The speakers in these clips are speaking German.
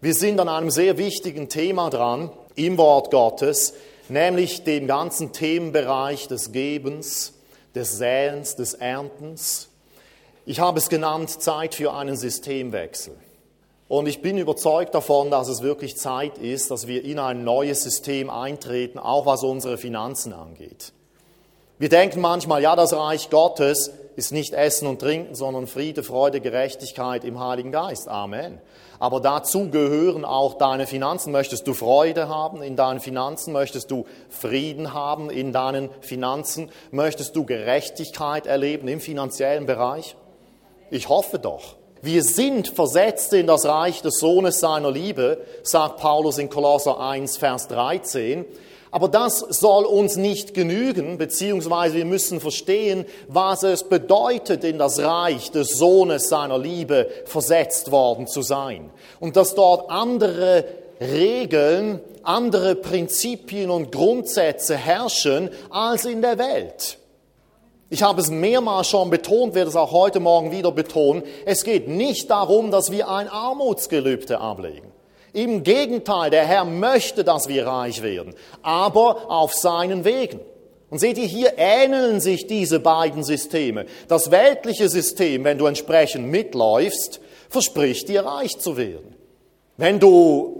Wir sind an einem sehr wichtigen Thema dran im Wort Gottes, nämlich dem ganzen Themenbereich des Gebens, des Säens, des Erntens. Ich habe es genannt, Zeit für einen Systemwechsel. Und ich bin überzeugt davon, dass es wirklich Zeit ist, dass wir in ein neues System eintreten, auch was unsere Finanzen angeht. Wir denken manchmal, ja, das Reich Gottes ist nicht Essen und Trinken, sondern Friede, Freude, Gerechtigkeit im Heiligen Geist. Amen. Aber dazu gehören auch deine Finanzen. Möchtest du Freude haben in deinen Finanzen? Möchtest du Frieden haben in deinen Finanzen? Möchtest du Gerechtigkeit erleben im finanziellen Bereich? Ich hoffe doch. Wir sind versetzt in das Reich des Sohnes seiner Liebe, sagt Paulus in Kolosser 1, Vers 13. Aber das soll uns nicht genügen, beziehungsweise wir müssen verstehen, was es bedeutet, in das Reich des Sohnes seiner Liebe versetzt worden zu sein. Und dass dort andere Regeln, andere Prinzipien und Grundsätze herrschen als in der Welt. Ich habe es mehrmals schon betont, werde es auch heute Morgen wieder betonen. Es geht nicht darum, dass wir ein Armutsgelübde ablegen. Im Gegenteil, der Herr möchte, dass wir reich werden, aber auf seinen Wegen. Und seht ihr, hier ähneln sich diese beiden Systeme. Das weltliche System, wenn du entsprechend mitläufst, verspricht dir reich zu werden. Wenn du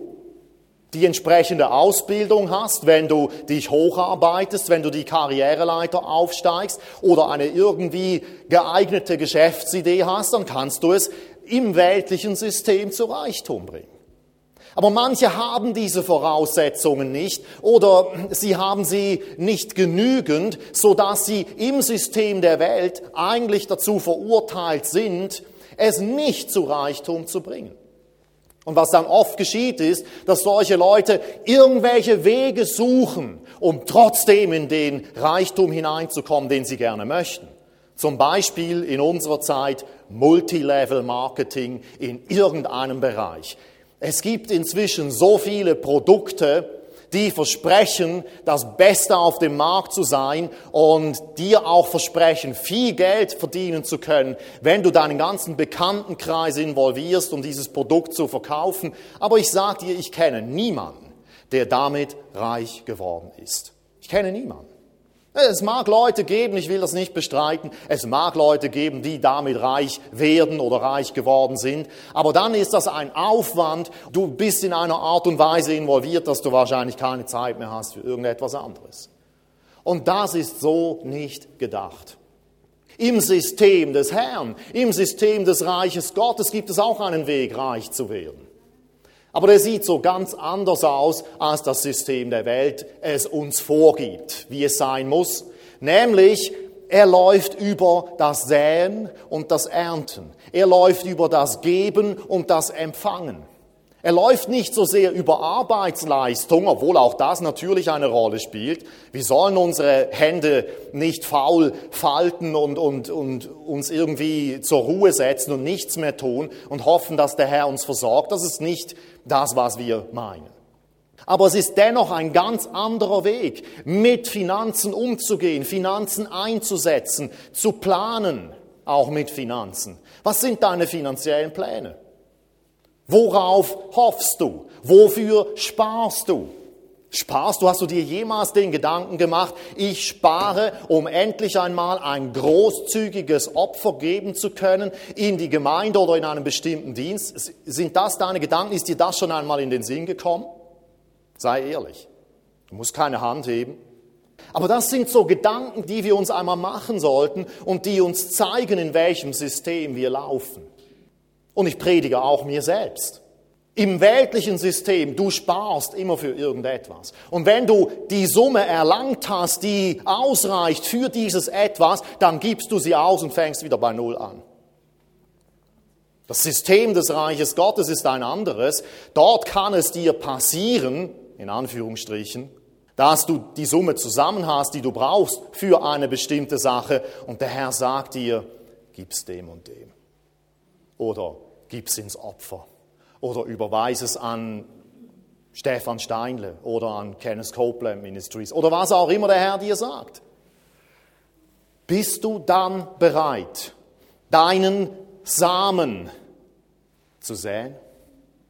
die entsprechende Ausbildung hast, wenn du dich hocharbeitest, wenn du die Karriereleiter aufsteigst oder eine irgendwie geeignete Geschäftsidee hast, dann kannst du es im weltlichen System zu Reichtum bringen. Aber manche haben diese Voraussetzungen nicht oder sie haben sie nicht genügend, sodass sie im System der Welt eigentlich dazu verurteilt sind, es nicht zu Reichtum zu bringen. Und was dann oft geschieht ist, dass solche Leute irgendwelche Wege suchen, um trotzdem in den Reichtum hineinzukommen, den sie gerne möchten. Zum Beispiel in unserer Zeit Multilevel-Marketing in irgendeinem Bereich. Es gibt inzwischen so viele Produkte, die versprechen, das Beste auf dem Markt zu sein und dir auch versprechen, viel Geld verdienen zu können, wenn du deinen ganzen Bekanntenkreis involvierst, um dieses Produkt zu verkaufen. Aber ich sage dir, ich kenne niemanden, der damit reich geworden ist. Ich kenne niemanden. Es mag Leute geben, ich will das nicht bestreiten, es mag Leute geben, die damit reich werden oder reich geworden sind, aber dann ist das ein Aufwand, du bist in einer Art und Weise involviert, dass du wahrscheinlich keine Zeit mehr hast für irgendetwas anderes. Und das ist so nicht gedacht. Im System des Herrn, im System des Reiches Gottes gibt es auch einen Weg, reich zu werden. Aber der sieht so ganz anders aus, als das System der Welt es uns vorgibt, wie es sein muss. Nämlich, er läuft über das Säen und das Ernten. Er läuft über das Geben und das Empfangen. Er läuft nicht so sehr über Arbeitsleistung, obwohl auch das natürlich eine Rolle spielt. Wir sollen unsere Hände nicht faul falten und uns irgendwie zur Ruhe setzen und nichts mehr tun und hoffen, dass der Herr uns versorgt. Das ist nicht das, was wir meinen. Aber es ist dennoch ein ganz anderer Weg, mit Finanzen umzugehen, Finanzen einzusetzen, zu planen, auch mit Finanzen. Was sind deine finanziellen Pläne? Worauf hoffst du? Wofür sparst du? Hast du dir jemals den Gedanken gemacht, ich spare, um endlich einmal ein großzügiges Opfer geben zu können in die Gemeinde oder in einem bestimmten Dienst? Sind das deine Gedanken? Ist dir das schon einmal in den Sinn gekommen? Sei ehrlich. Du musst keine Hand heben. Aber das sind so Gedanken, die wir uns einmal machen sollten und die uns zeigen, in welchem System wir laufen. Und ich predige auch mir selbst. Im weltlichen System, du sparst immer für irgendetwas. Und wenn du die Summe erlangt hast, die ausreicht für dieses Etwas, dann gibst du sie aus und fängst wieder bei Null an. Das System des Reiches Gottes ist ein anderes. Dort kann es dir passieren, in Anführungsstrichen, dass du die Summe zusammen hast, die du brauchst für eine bestimmte Sache. Und der Herr sagt dir, gib's dem und dem. Oder gib's ins Opfer. Oder überweis es an Stefan Steinle oder an Kenneth Copeland Ministries. Oder was auch immer der Herr dir sagt. Bist du dann bereit, deinen Samen zu säen?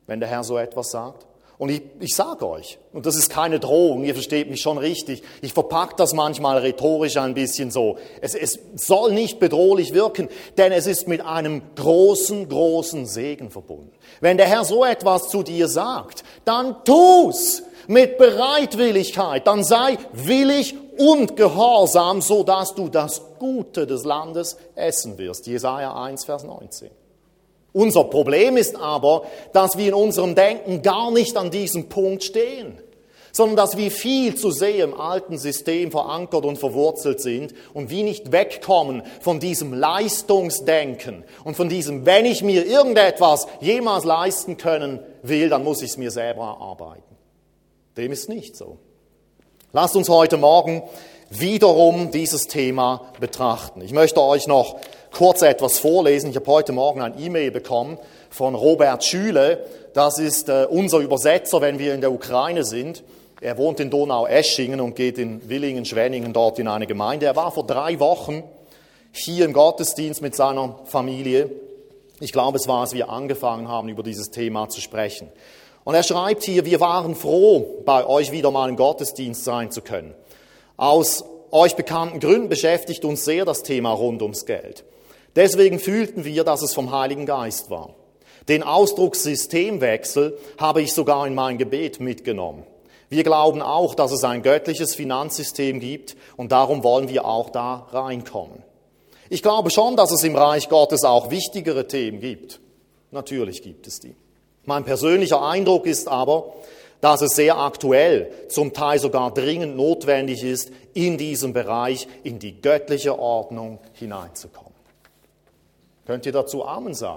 wenn der Herr so etwas sagt? Und ich sage euch, und das ist keine Drohung, ihr versteht mich schon richtig, ich verpacke das manchmal rhetorisch ein bisschen so. Es soll nicht bedrohlich wirken, denn es ist mit einem großen, großen Segen verbunden. Wenn der Herr so etwas zu dir sagt, dann tu's mit Bereitwilligkeit, dann sei willig und gehorsam, so dass du das Gute des Landes essen wirst. Jesaja 1, Vers 19. Unser Problem ist aber, dass wir in unserem Denken gar nicht an diesem Punkt stehen, sondern dass wir viel zu sehr im alten System verankert und verwurzelt sind und wir nicht wegkommen von diesem Leistungsdenken und von diesem, wenn ich mir irgendetwas jemals leisten können will, dann muss ich es mir selber erarbeiten. Dem ist nicht so. Lasst uns heute Morgen wiederum dieses Thema betrachten. Ich möchte euch noch kurz etwas vorlesen. Ich habe heute Morgen ein E-Mail bekommen von Robert Schüle. Das ist unser Übersetzer, wenn wir in der Ukraine sind. Er wohnt in Donaueschingen und geht in Willingen-Schwenningen dort in eine Gemeinde. Er war vor 3 Wochen hier im Gottesdienst mit seiner Familie. Ich glaube, es war, als wir angefangen haben, über dieses Thema zu sprechen. Und er schreibt hier, wir waren froh, bei euch wieder mal im Gottesdienst sein zu können. Aus euch bekannten Gründen beschäftigt uns sehr das Thema rund ums Geld. Deswegen fühlten wir, dass es vom Heiligen Geist war. Den Ausdruck Systemwechsel habe ich sogar in mein Gebet mitgenommen. Wir glauben auch, dass es ein göttliches Finanzsystem gibt und darum wollen wir auch da reinkommen. Ich glaube schon, dass es im Reich Gottes auch wichtigere Themen gibt. Natürlich gibt es die. Mein persönlicher Eindruck ist aber, dass es sehr aktuell, zum Teil sogar dringend notwendig ist, in diesem Bereich in die göttliche Ordnung hineinzukommen. Könnt ihr dazu Amen sagen?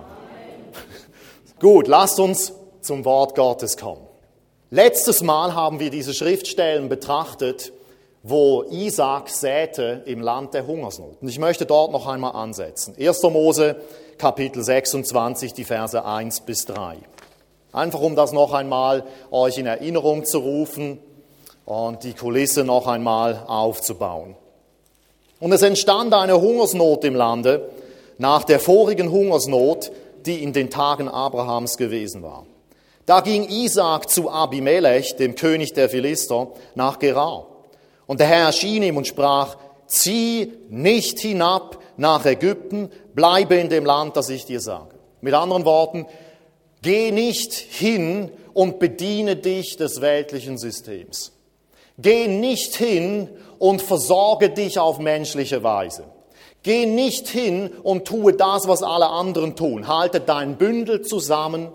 Gut, lasst uns zum Wort Gottes kommen. Letztes Mal haben wir diese Schriftstellen betrachtet, wo Isaak säte im Land der Hungersnot. Und ich möchte dort noch einmal ansetzen. 1. Mose, Kapitel 26, die Verse 1 bis 3. Einfach um das noch einmal euch in Erinnerung zu rufen und die Kulisse noch einmal aufzubauen. Und es entstand eine Hungersnot im Lande nach der vorigen Hungersnot, die in den Tagen Abrahams gewesen war. Da ging Isaak zu Abimelech, dem König der Philister, nach Gerar. Und der Herr erschien ihm und sprach, zieh nicht hinab nach Ägypten, bleibe in dem Land, das ich dir sage. Mit anderen Worten, geh nicht hin und bediene dich des weltlichen Systems. Geh nicht hin und versorge dich auf menschliche Weise. Geh nicht hin und tue das, was alle anderen tun. Halte dein Bündel zusammen.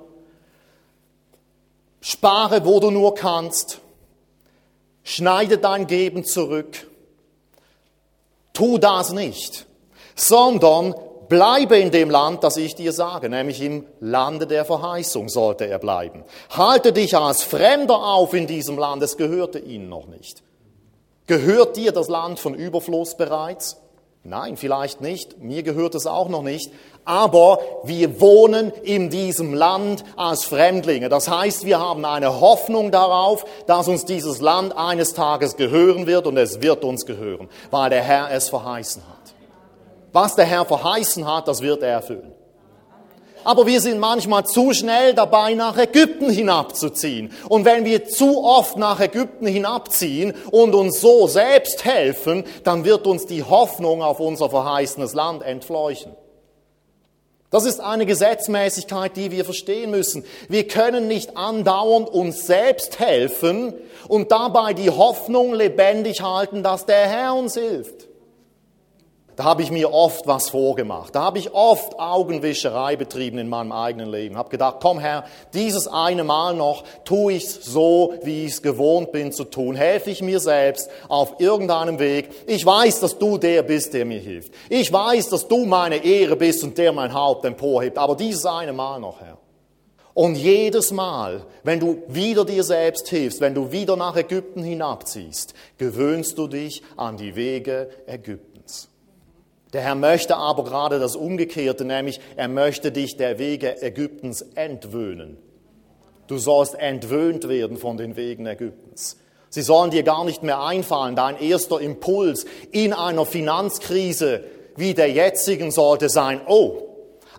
Spare, wo du nur kannst. Schneide dein Geben zurück. Tu das nicht, sondern bleibe in dem Land, das ich dir sage, nämlich im Lande der Verheißung sollte er bleiben. Halte dich als Fremder auf in diesem Land, es gehörte ihnen noch nicht. Gehört dir das Land von Überfluss bereits? Nein, vielleicht nicht, mir gehört es auch noch nicht, aber wir wohnen in diesem Land als Fremdlinge. Das heißt, wir haben eine Hoffnung darauf, dass uns dieses Land eines Tages gehören wird und es wird uns gehören, weil der Herr es verheißen hat. Was der Herr verheißen hat, das wird er erfüllen. Aber wir sind manchmal zu schnell dabei, nach Ägypten hinabzuziehen. Und wenn wir zu oft nach Ägypten hinabziehen und uns so selbst helfen, dann wird uns die Hoffnung auf unser verheißenes Land entfleuchen. Das ist eine Gesetzmäßigkeit, die wir verstehen müssen. Wir können nicht andauernd uns selbst helfen und dabei die Hoffnung lebendig halten, dass der Herr uns hilft. Da habe ich mir oft was vorgemacht. Da habe ich oft Augenwischerei betrieben in meinem eigenen Leben. Habe gedacht, komm Herr, dieses eine Mal noch tue ich es so, wie ich es gewohnt bin zu tun. Helfe ich mir selbst auf irgendeinem Weg. Ich weiß, dass du der bist, der mir hilft. Ich weiß, dass du meine Ehre bist und der mein Haupt emporhebt. Aber dieses eine Mal noch, Herr. Und jedes Mal, wenn du wieder dir selbst hilfst, wenn du wieder nach Ägypten hinabziehst, gewöhnst du dich an die Wege Ägyptens. Der Herr möchte aber gerade das Umgekehrte, nämlich er möchte dich der Wege Ägyptens entwöhnen. Du sollst entwöhnt werden von den Wegen Ägyptens. Sie sollen dir gar nicht mehr einfallen. Dein erster Impuls in einer Finanzkrise wie der jetzigen sollte sein, oh,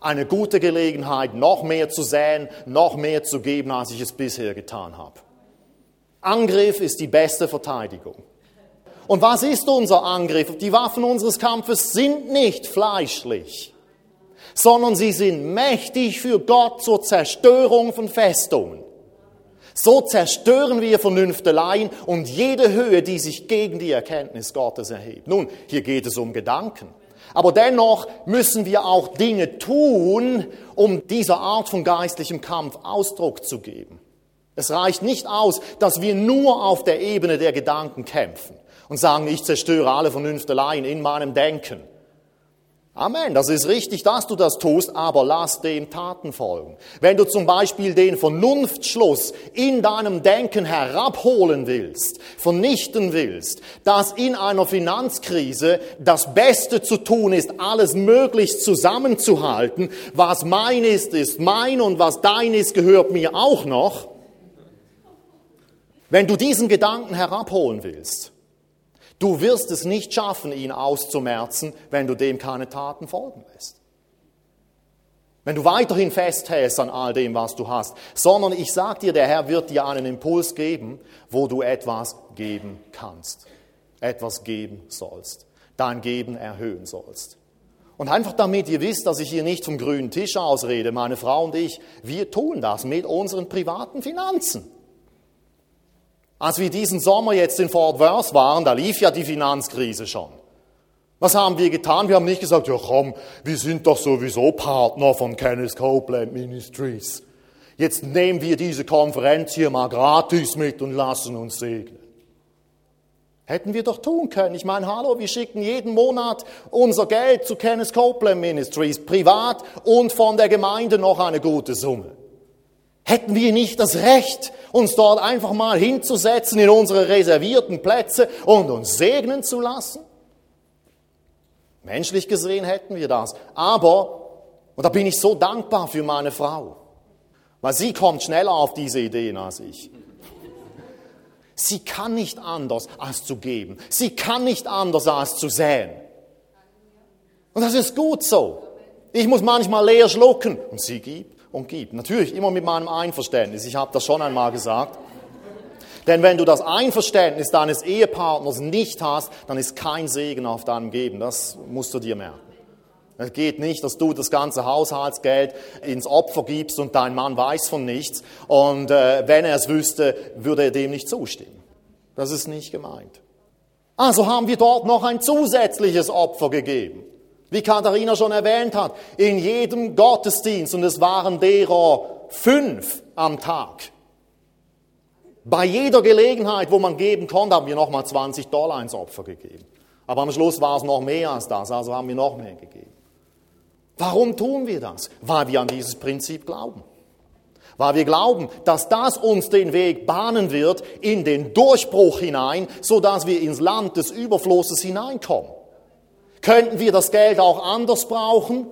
Eine gute Gelegenheit, noch mehr zu säen, noch mehr zu geben, als ich es bisher getan habe. Angriff ist die beste Verteidigung. Und was ist unser Angriff? Die Waffen unseres Kampfes sind nicht fleischlich, sondern sie sind mächtig für Gott zur Zerstörung von Festungen. So zerstören wir Vernünfteleien und jede Höhe, die sich gegen die Erkenntnis Gottes erhebt. Nun, hier geht es um Gedanken. Aber dennoch müssen wir auch Dinge tun, um dieser Art von geistlichem Kampf Ausdruck zu geben. Es reicht nicht aus, dass wir nur auf der Ebene der Gedanken kämpfen und sagen, ich zerstöre alle Vernünfteleien in meinem Denken. Amen, das ist richtig, dass du das tust, aber lass dem Taten folgen. Wenn du zum Beispiel den Vernunftschluss in deinem Denken herabholen willst, vernichten willst, dass in einer Finanzkrise das Beste zu tun ist, alles möglichst zusammenzuhalten, was mein ist mein und was dein ist, gehört mir auch noch. Wenn du diesen Gedanken herabholen willst, du wirst es nicht schaffen, ihn auszumerzen, wenn du dem keine Taten folgen lässt. Wenn du weiterhin festhältst an all dem, was du hast. Sondern ich sage dir, der Herr wird dir einen Impuls geben, wo du etwas geben kannst. Etwas geben sollst. Dein Geben erhöhen sollst. Und einfach damit ihr wisst, dass ich hier nicht vom grünen Tisch aus rede, meine Frau und ich, wir tun das mit unseren privaten Finanzen. Als wir diesen Sommer jetzt in Fort Worth waren, da lief ja die Finanzkrise schon. Was haben wir getan? Wir haben nicht gesagt, ja komm, wir sind doch sowieso Partner von Kenneth Copeland Ministries. Jetzt nehmen wir diese Konferenz hier mal gratis mit und lassen uns segnen. Hätten wir doch tun können. Ich meine, hallo, wir schicken jeden Monat unser Geld zu Kenneth Copeland Ministries, privat und von der Gemeinde noch eine gute Summe. Hätten wir nicht das Recht, uns dort einfach mal hinzusetzen in unsere reservierten Plätze und uns segnen zu lassen? Menschlich gesehen hätten wir das. Aber, und da bin ich so dankbar für meine Frau, weil sie kommt schneller auf diese Ideen als ich. Sie kann nicht anders als zu geben. Sie kann nicht anders als zu säen. Und das ist gut so. Ich muss manchmal leer schlucken und sie gibt und gibt. Natürlich immer mit meinem Einverständnis. Ich habe das schon einmal gesagt. Denn wenn du das Einverständnis deines Ehepartners nicht hast, dann ist kein Segen auf deinem Geben. Das musst du dir merken. Es geht nicht, dass du das ganze Haushaltsgeld ins Opfer gibst und dein Mann weiß von nichts. Und wenn er es wüsste, würde er dem nicht zustimmen. Das ist nicht gemeint. Also haben wir dort noch ein zusätzliches Opfer gegeben. Wie Katharina schon erwähnt hat, in jedem Gottesdienst, und es waren derer 5 am Tag. Bei jeder Gelegenheit, wo man geben konnte, haben wir nochmal $20 ins Opfer gegeben. Aber am Schluss war es noch mehr als das, also haben wir noch mehr gegeben. Warum tun wir das? Weil wir an dieses Prinzip glauben. Weil wir glauben, dass das uns den Weg bahnen wird in den Durchbruch hinein, sodass wir ins Land des Überflusses hineinkommen. Könnten wir das Geld auch anders brauchen?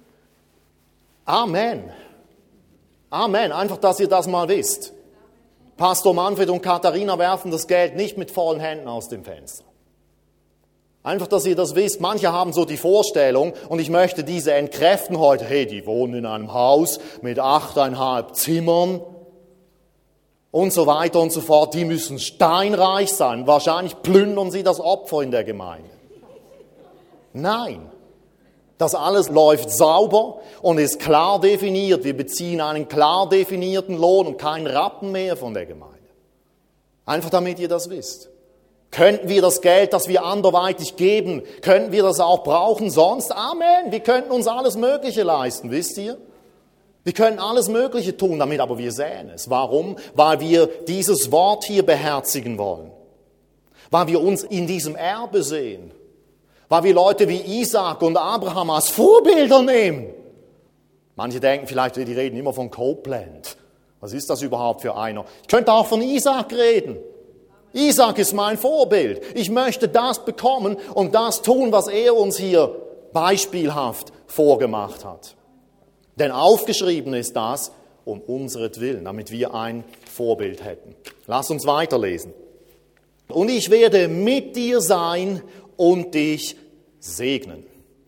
Amen. Amen. Einfach, dass ihr das mal wisst. Pastor Manfred und Katharina werfen das Geld nicht mit vollen Händen aus dem Fenster. Einfach, dass ihr das wisst. Manche haben so die Vorstellung, und ich möchte diese entkräften heute, hey, die wohnen in einem Haus mit 8,5 Zimmern und so weiter und so fort. Die müssen steinreich sein. Wahrscheinlich plündern sie das Opfer in der Gemeinde. Nein, das alles läuft sauber und ist klar definiert. Wir beziehen einen klar definierten Lohn und keinen Rappen mehr von der Gemeinde. Einfach damit ihr das wisst. Könnten wir das Geld, das wir anderweitig geben, könnten wir das auch brauchen sonst? Amen. Wir könnten uns alles Mögliche leisten, wisst ihr? Wir können alles Mögliche tun damit, aber wir säen es. Warum? Weil wir dieses Wort hier beherzigen wollen. Weil wir uns in diesem Erbe sehen. Weil wir Leute wie Isaac und Abraham als Vorbilder nehmen. Manche denken vielleicht, die reden immer von Copeland. Was ist das überhaupt für einer? Ich könnte auch von Isaac reden. Isaac ist mein Vorbild. Ich möchte das bekommen und das tun, was er uns hier beispielhaft vorgemacht hat. Denn aufgeschrieben ist das um unseretwillen, damit wir ein Vorbild hätten. Lass uns weiterlesen. Und ich werde mit dir sein und dich segnen.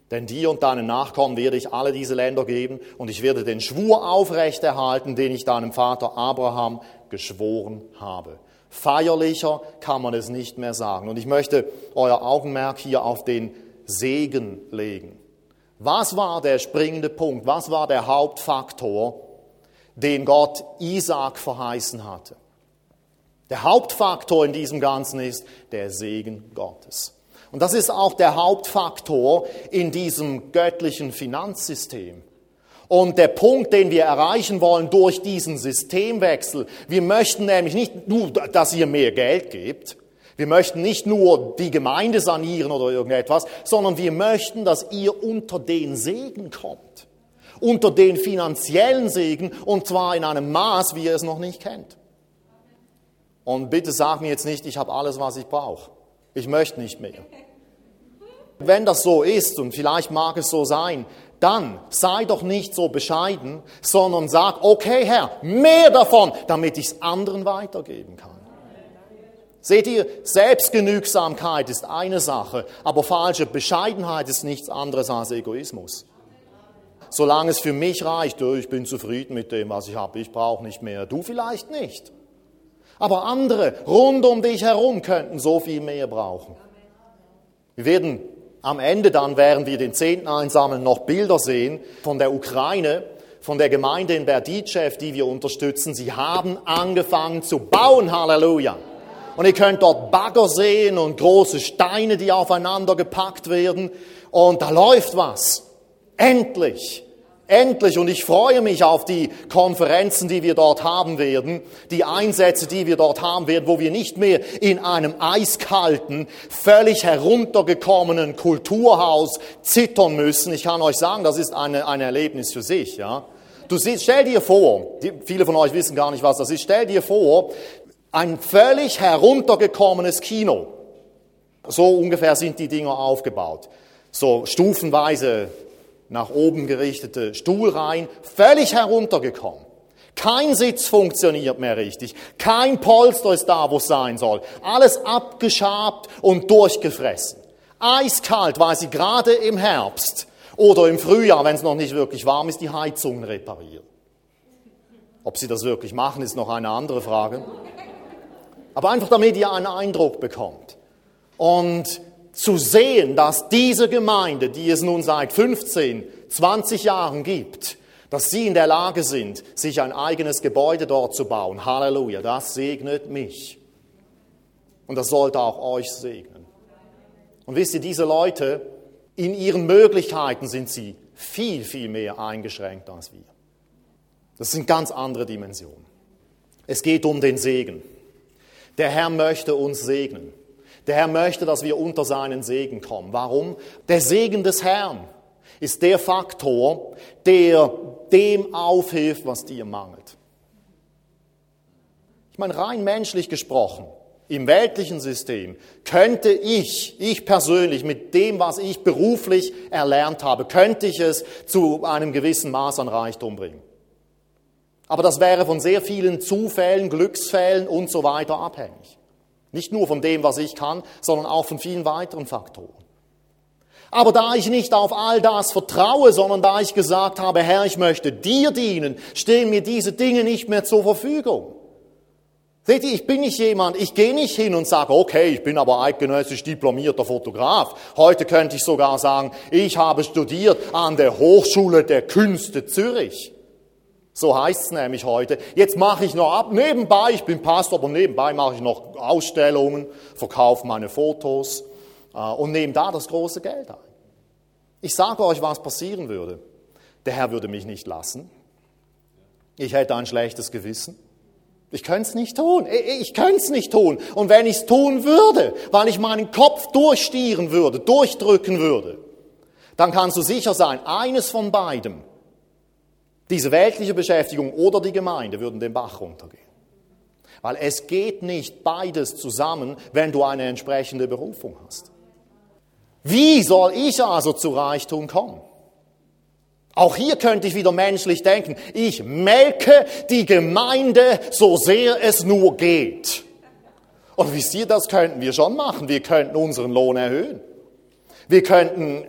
Denn dir und deinen Nachkommen werde ich alle diese Länder geben und ich werde den Schwur aufrechterhalten, den ich deinem Vater Abraham geschworen habe. Feierlicher kann man es nicht mehr sagen. Und ich möchte euer Augenmerk hier auf den Segen legen. Was war der springende Punkt? Was war der Hauptfaktor, den Gott Isaak verheißen hatte? Der Hauptfaktor in diesem Ganzen ist der Segen Gottes. Und das ist auch der Hauptfaktor in diesem göttlichen Finanzsystem. Und der Punkt, den wir erreichen wollen durch diesen Systemwechsel, wir möchten nämlich nicht nur, dass ihr mehr Geld gebt, wir möchten nicht nur die Gemeinde sanieren oder irgendetwas, sondern wir möchten, dass ihr unter den Segen kommt. Unter den finanziellen Segen, und zwar in einem Maß, wie ihr es noch nicht kennt. Und bitte sag mir jetzt nicht, ich habe alles, was ich brauche. Ich möchte nicht mehr. Wenn das so ist, und vielleicht mag es so sein, dann sei doch nicht so bescheiden, sondern sag, okay Herr, mehr davon, damit ich es anderen weitergeben kann. Seht ihr, Selbstgenügsamkeit ist eine Sache, aber falsche Bescheidenheit ist nichts anderes als Egoismus. Solange es für mich reicht, ich bin zufrieden mit dem, was ich habe, ich brauche nicht mehr, du vielleicht nicht. Aber andere rund um dich herum könnten so viel mehr brauchen. Wir werden am Ende dann, während wir den Zehnten einsammeln, noch Bilder sehen von der Ukraine, von der Gemeinde in Berdichev, die wir unterstützen. Sie haben angefangen zu bauen, Halleluja. Und ihr könnt dort Bagger sehen und große Steine, die aufeinander gepackt werden. Und da läuft was. Endlich. Endlich. Und ich freue mich auf die Konferenzen, die wir dort haben werden, die Einsätze, die wir dort haben werden, wo wir nicht mehr in einem eiskalten, völlig heruntergekommenen Kulturhaus zittern müssen. Ich kann euch sagen, das ist ein Erlebnis für sich. Ja. Stell dir vor, viele von euch wissen gar nicht, was das ist, stell dir vor, ein völlig heruntergekommenes Kino. So ungefähr sind die Dinger aufgebaut. So stufenweise nach oben gerichtete Stuhlreihen, völlig heruntergekommen. Kein Sitz funktioniert mehr richtig. Kein Polster ist da, wo es sein soll. Alles abgeschabt und durchgefressen. Eiskalt, weil sie gerade im Herbst oder im Frühjahr, wenn es noch nicht wirklich warm ist, die Heizungen reparieren. Ob sie das wirklich machen, ist noch eine andere Frage. Aber einfach damit ihr einen Eindruck bekommt. Und zu sehen, dass diese Gemeinde, die es nun seit 15, 20 Jahren gibt, dass sie in der Lage sind, sich ein eigenes Gebäude dort zu bauen. Halleluja, das segnet mich. Und das sollte auch euch segnen. Und wisst ihr, diese Leute, in ihren Möglichkeiten sind sie viel, viel mehr eingeschränkt als wir. Das sind ganz andere Dimensionen. Es geht um den Segen. Der Herr möchte uns segnen. Der Herr möchte, dass wir unter seinen Segen kommen. Warum? Der Segen des Herrn ist der Faktor, der dem aufhilft, was dir mangelt. Ich meine, rein menschlich gesprochen, im weltlichen System, könnte ich persönlich mit dem, was ich beruflich erlernt habe, könnte ich es zu einem gewissen Maß an Reichtum bringen. Aber das wäre von sehr vielen Zufällen, Glücksfällen und so weiter abhängig. Nicht nur von dem, was ich kann, sondern auch von vielen weiteren Faktoren. Aber da ich nicht auf all das vertraue, sondern da ich gesagt habe, Herr, ich möchte dir dienen, stehen mir diese Dinge nicht mehr zur Verfügung. Seht ihr, ich bin nicht jemand, ich gehe nicht hin und sage, okay, ich bin aber eidgenössisch diplomierter Fotograf. Heute könnte ich sogar sagen, ich habe studiert an der Hochschule der Künste Zürich. So heißt es nämlich heute. Jetzt mache ich noch nebenbei, ich bin Pastor, aber nebenbei mache ich noch Ausstellungen, verkaufe meine Fotos und nehme da das große Geld ein. Ich sage euch, was passieren würde. Der Herr würde mich nicht lassen. Ich hätte ein schlechtes Gewissen. Ich könnte es nicht tun. Ich könnte es nicht tun. Und wenn ich es tun würde, weil ich meinen Kopf durchstieren würde, durchdrücken würde, dann kannst du sicher sein, eines von beidem, diese weltliche Beschäftigung oder die Gemeinde, würden den Bach runtergehen. Weil es geht nicht beides zusammen, wenn du eine entsprechende Berufung hast. Wie soll ich also zu Reichtum kommen? Auch hier könnte ich wieder menschlich denken. Ich melke die Gemeinde, so sehr es nur geht. Und wisst ihr, das könnten wir schon machen. Wir könnten unseren Lohn erhöhen. Wir könnten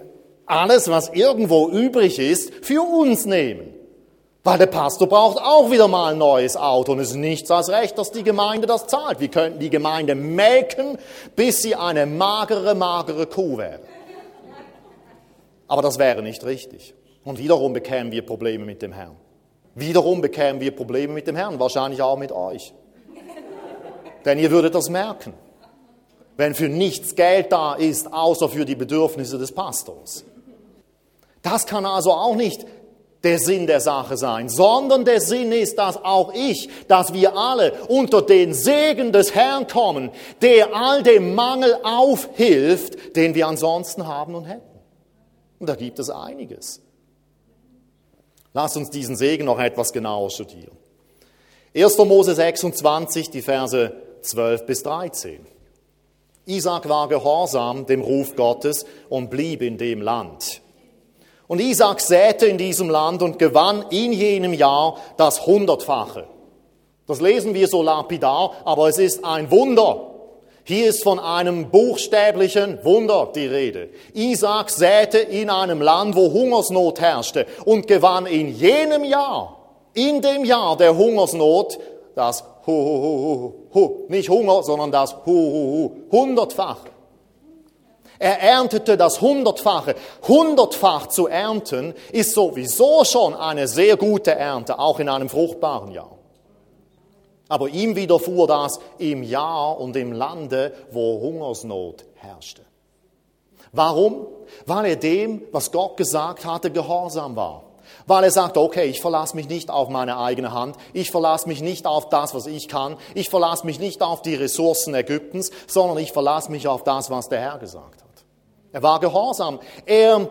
alles, was irgendwo übrig ist, für uns nehmen. Weil der Pastor braucht auch wieder mal ein neues Auto und es ist nichts als recht, dass die Gemeinde das zahlt. Wir könnten die Gemeinde melken, bis sie eine magere Kuh wäre. Aber das wäre nicht richtig. Und wiederum bekämen wir Probleme mit dem Herrn. Wiederum bekämen wir Probleme mit dem Herrn, wahrscheinlich auch mit euch. Denn ihr würdet das merken, wenn für nichts Geld da ist, außer für die Bedürfnisse des Pastors. Das kann also auch nicht der Sinn der Sache sein, sondern der Sinn ist, dass auch dass wir alle unter den Segen des Herrn kommen, der all dem Mangel aufhilft, den wir ansonsten haben und hätten. Und da gibt es einiges. Lass uns diesen Segen noch etwas genauer studieren. 1. Mose 26, die Verse 12 bis 13. Isaak war gehorsam dem Ruf Gottes und blieb in dem Land. Und Isaak säte in diesem Land und gewann in jenem Jahr das 100-fache. Das lesen wir so lapidar, aber es ist ein Wunder. Hier ist von einem buchstäblichen Wunder die Rede. Isaak säte in einem Land, wo Hungersnot herrschte und gewann in jenem Jahr, in dem Jahr der Hungersnot, das nicht Hunger, sondern das 100-fache. Er erntete das 100-fache. 100-fach zu ernten ist sowieso schon eine sehr gute Ernte, auch in einem fruchtbaren Jahr. Aber ihm widerfuhr das im Jahr und im Lande, wo Hungersnot herrschte. Warum? Weil er dem, was Gott gesagt hatte, gehorsam war. Weil er sagte, okay, ich verlasse mich nicht auf meine eigene Hand, ich verlasse mich nicht auf das, was ich kann, ich verlasse mich nicht auf die Ressourcen Ägyptens, sondern ich verlasse mich auf das, was der Herr gesagt hat. Er war gehorsam. Er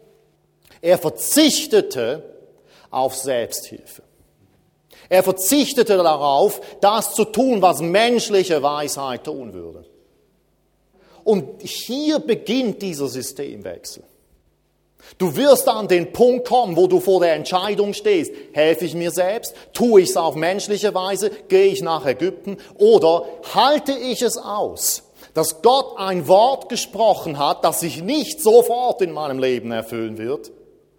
verzichtete auf Selbsthilfe. Er verzichtete darauf, das zu tun, was menschliche Weisheit tun würde. Und hier beginnt dieser Systemwechsel. Du wirst an den Punkt kommen, wo du vor der Entscheidung stehst, helfe ich mir selbst, tue ich es auf menschliche Weise, gehe ich nach Ägypten oder halte ich es aus, dass Gott ein Wort gesprochen hat, das sich nicht sofort in meinem Leben erfüllen wird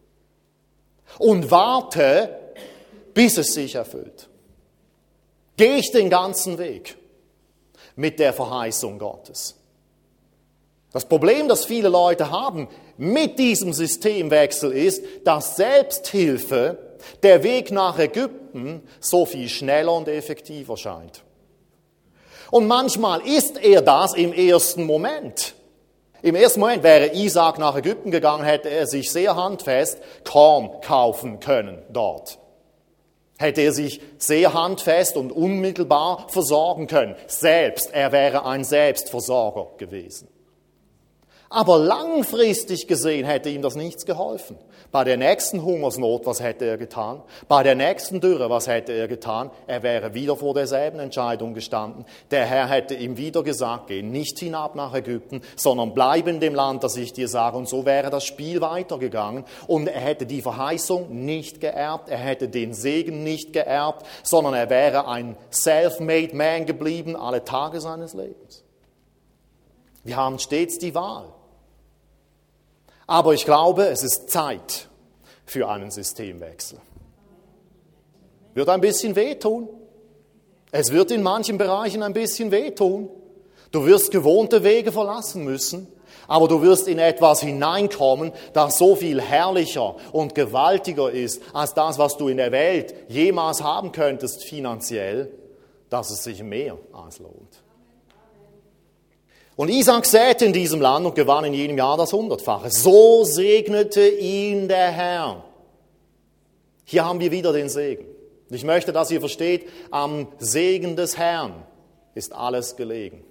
und warte, bis es sich erfüllt. Gehe ich den ganzen Weg mit der Verheißung Gottes. Das Problem, das viele Leute haben mit diesem Systemwechsel ist, dass Selbsthilfe, der Weg nach Ägypten, so viel schneller und effektiver scheint. Und manchmal ist er das im ersten Moment. Im ersten Moment wäre Isaak nach Ägypten gegangen, hätte er sich sehr handfest Korn kaufen können dort. Hätte er sich sehr handfest und unmittelbar versorgen können. Selbst, er wäre ein Selbstversorger gewesen. Aber langfristig gesehen hätte ihm das nichts geholfen. Bei der nächsten Hungersnot, was hätte er getan? Bei der nächsten Dürre, was hätte er getan? Er wäre wieder vor derselben Entscheidung gestanden. Der Herr hätte ihm wieder gesagt, geh nicht hinab nach Ägypten, sondern bleib in dem Land, das ich dir sage. Und so wäre das Spiel weitergegangen. Und er hätte die Verheißung nicht geerbt, er hätte den Segen nicht geerbt, sondern er wäre ein self-made man geblieben alle Tage seines Lebens. Wir haben stets die Wahl. Aber ich glaube, es ist Zeit für einen Systemwechsel. Wird ein bisschen wehtun. Es wird in manchen Bereichen ein bisschen wehtun. Du wirst gewohnte Wege verlassen müssen, aber du wirst in etwas hineinkommen, das so viel herrlicher und gewaltiger ist, als das, was du in der Welt jemals haben könntest finanziell, dass es sich mehr als lohnt. Und Isaak säte in diesem Land und gewann in jenem Jahr das 100-fache. So segnete ihn der Herr. Hier haben wir wieder den Segen. Ich möchte, dass ihr versteht, am Segen des Herrn ist alles gelegen.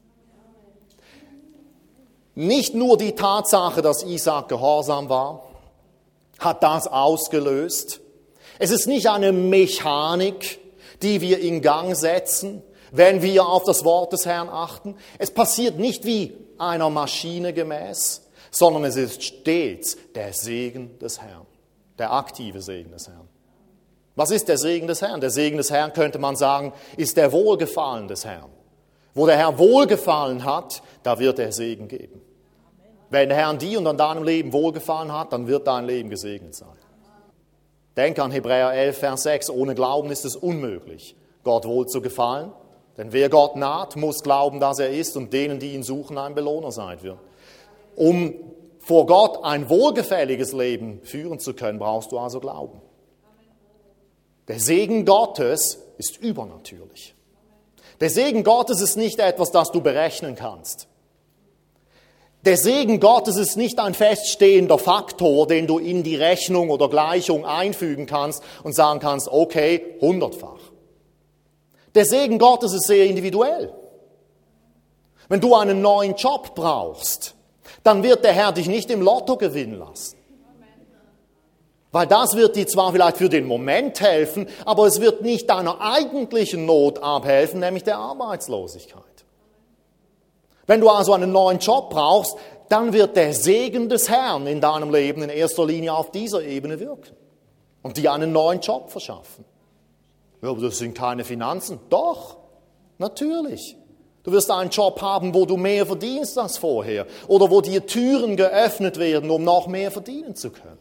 Nicht nur die Tatsache, dass Isaak gehorsam war, hat das ausgelöst. Es ist nicht eine Mechanik, die wir in Gang setzen, wenn wir auf das Wort des Herrn achten. Es passiert nicht wie einer Maschine gemäß, sondern es ist stets der Segen des Herrn, der aktive Segen des Herrn. Was ist der Segen des Herrn? Der Segen des Herrn, könnte man sagen, ist der Wohlgefallen des Herrn. Wo der Herr Wohlgefallen hat, da wird er Segen geben. Wenn der Herr an dir und an deinem Leben wohlgefallen hat, dann wird dein Leben gesegnet sein. Denk an Hebräer 11, Vers 6. Ohne Glauben ist es unmöglich, Gott wohl zu gefallen. Denn wer Gott naht, muss glauben, dass er ist und denen, die ihn suchen, ein Belohner sein wird. Um vor Gott ein wohlgefälliges Leben führen zu können, brauchst du also Glauben. Der Segen Gottes ist übernatürlich. Der Segen Gottes ist nicht etwas, das du berechnen kannst. Der Segen Gottes ist nicht ein feststehender Faktor, den du in die Rechnung oder Gleichung einfügen kannst und sagen kannst, okay, 100-fach. Der Segen Gottes ist sehr individuell. Wenn du einen neuen Job brauchst, dann wird der Herr dich nicht im Lotto gewinnen lassen. Weil das wird dir zwar vielleicht für den Moment helfen, aber es wird nicht deiner eigentlichen Not abhelfen, nämlich der Arbeitslosigkeit. Wenn du also einen neuen Job brauchst, dann wird der Segen des Herrn in deinem Leben in erster Linie auf dieser Ebene wirken und dir einen neuen Job verschaffen. Ja, aber das sind keine Finanzen. Doch, natürlich. Du wirst einen Job haben, wo du mehr verdienst als vorher oder wo dir Türen geöffnet werden, um noch mehr verdienen zu können.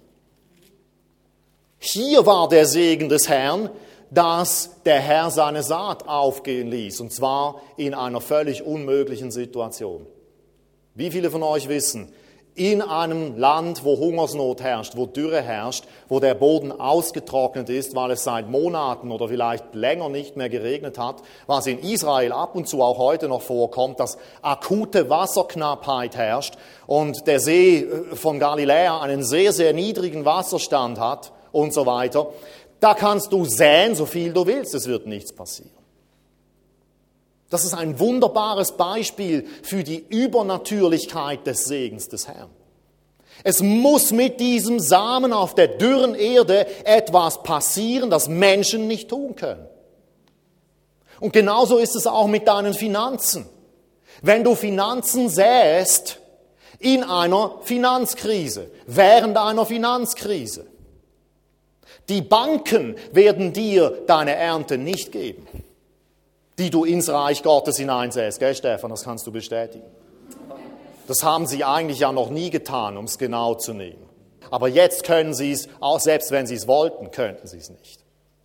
Hier war der Segen des Herrn, dass der Herr seine Saat aufgehen ließ, und zwar in einer völlig unmöglichen Situation. Wie viele von euch wissen, in einem Land, wo Hungersnot herrscht, wo Dürre herrscht, wo der Boden ausgetrocknet ist, weil es seit Monaten oder vielleicht länger nicht mehr geregnet hat, was in Israel ab und zu auch heute noch vorkommt, dass akute Wasserknappheit herrscht und der See von Galiläa einen sehr, sehr niedrigen Wasserstand hat und so weiter, da kannst du säen, so viel du willst, es wird nichts passieren. Das ist ein wunderbares Beispiel für die Übernatürlichkeit des Segens des Herrn. Es muss mit diesem Samen auf der dürren Erde etwas passieren, das Menschen nicht tun können. Und genauso ist es auch mit deinen Finanzen. Wenn du Finanzen säst in einer Finanzkrise, während einer Finanzkrise, die Banken werden dir deine Ernte nicht geben, die du ins Reich Gottes hineinsäst. Gell, Stefan, das kannst du bestätigen. Das haben sie eigentlich ja noch nie getan, um es genau zu nehmen. Aber jetzt können sie es, auch selbst wenn sie es wollten, könnten sie es nicht.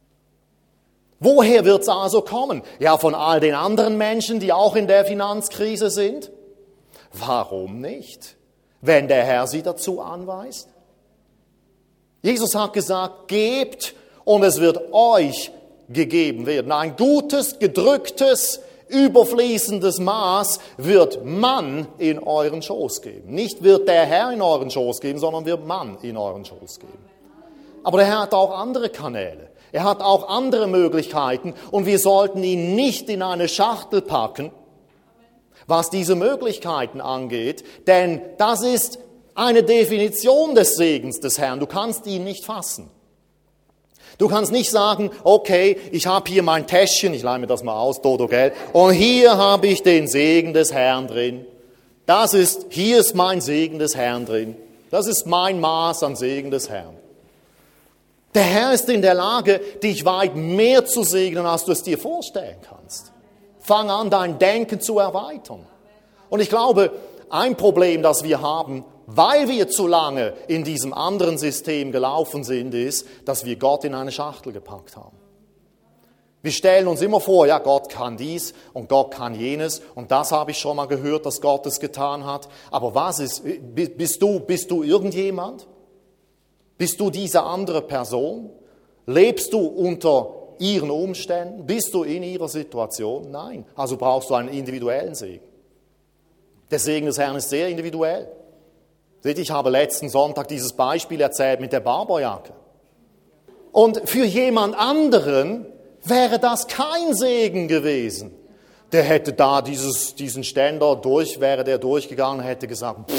Woher wird es also kommen? Ja, von all den anderen Menschen, die auch in der Finanzkrise sind. Warum nicht, wenn der Herr sie dazu anweist? Jesus hat gesagt, gebt und es wird euch gegeben werden. Ein gutes, gedrücktes, überfließendes Maß wird man in euren Schoß geben. Nicht wird der Herr in euren Schoß geben, sondern wird man in euren Schoß geben. Aber der Herr hat auch andere Kanäle. Er hat auch andere Möglichkeiten und wir sollten ihn nicht in eine Schachtel packen, was diese Möglichkeiten angeht, denn das ist eine Definition des Segens des Herrn. Du kannst ihn nicht fassen. Du kannst nicht sagen, okay, ich habe hier mein Täschchen, ich leihe mir das mal aus, Dodo, gell? Und hier habe ich den Segen des Herrn drin. Hier ist mein Segen des Herrn drin. Das ist mein Maß an Segen des Herrn. Der Herr ist in der Lage, dich weit mehr zu segnen, als du es dir vorstellen kannst. Fang an, dein Denken zu erweitern. Und ich glaube, ein Problem, das wir haben, weil wir zu lange in diesem anderen System gelaufen sind, ist, dass wir Gott in eine Schachtel gepackt haben. Wir stellen uns immer vor, ja, Gott kann dies und Gott kann jenes und das habe ich schon mal gehört, dass Gott es getan hat. Aber was ist, bist du irgendjemand? Bist du diese andere Person? Lebst du unter ihren Umständen? Bist du in ihrer Situation? Nein. Also brauchst du einen individuellen Segen. Der Segen des Herrn ist sehr individuell. Seht, ich habe letzten Sonntag dieses Beispiel erzählt mit der Barberjacke. Und für jemand anderen wäre das kein Segen gewesen. Der hätte da diesen Ständer wäre der durchgegangen, hätte gesagt,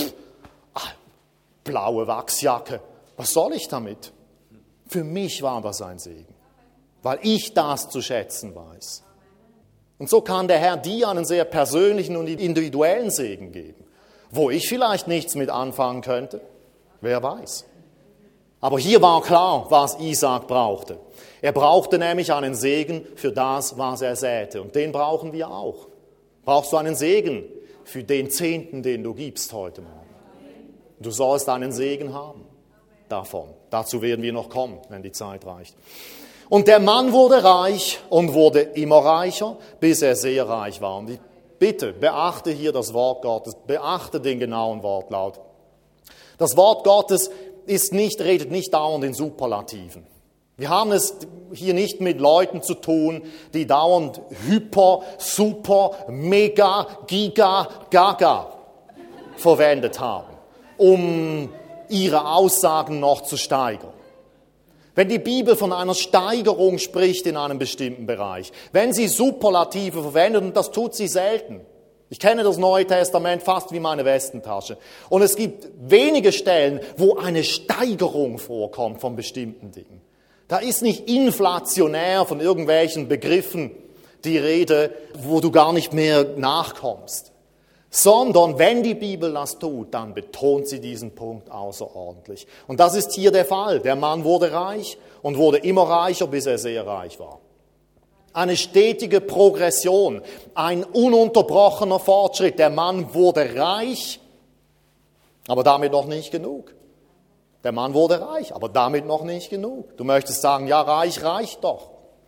blaue Wachsjacke, was soll ich damit? Für mich war das ein Segen, weil ich das zu schätzen weiß. Und so kann der Herr dir einen sehr persönlichen und individuellen Segen geben, wo ich vielleicht nichts mit anfangen könnte, wer weiß. Aber hier war klar, was Isaak brauchte. Er brauchte nämlich einen Segen für das, was er säte. Und den brauchen wir auch. Brauchst du einen Segen für den Zehnten, den du gibst heute Morgen? Du sollst einen Segen haben davon. Dazu werden wir noch kommen, wenn die Zeit reicht. Und der Mann wurde reich und wurde immer reicher, bis er sehr reich war. Und bitte beachte hier das Wort Gottes, beachte den genauen Wortlaut. Das Wort Gottes redet nicht dauernd in Superlativen. Wir haben es hier nicht mit Leuten zu tun, die dauernd hyper, super, mega, giga, gaga verwendet haben, um ihre Aussagen noch zu steigern. Wenn die Bibel von einer Steigerung spricht in einem bestimmten Bereich, wenn sie Superlative verwendet, und das tut sie selten. Ich kenne das Neue Testament fast wie meine Westentasche. Und es gibt wenige Stellen, wo eine Steigerung vorkommt von bestimmten Dingen. Da ist nicht inflationär von irgendwelchen Begriffen die Rede, wo du gar nicht mehr nachkommst. Sondern wenn die Bibel das tut, dann betont sie diesen Punkt außerordentlich. Und das ist hier der Fall. Der Mann wurde reich und wurde immer reicher, bis er sehr reich war. Eine stetige Progression, ein ununterbrochener Fortschritt. Der Mann wurde reich, aber damit noch nicht genug. Der Mann wurde reich, aber damit noch nicht genug. Du möchtest sagen, ja, reich reicht doch.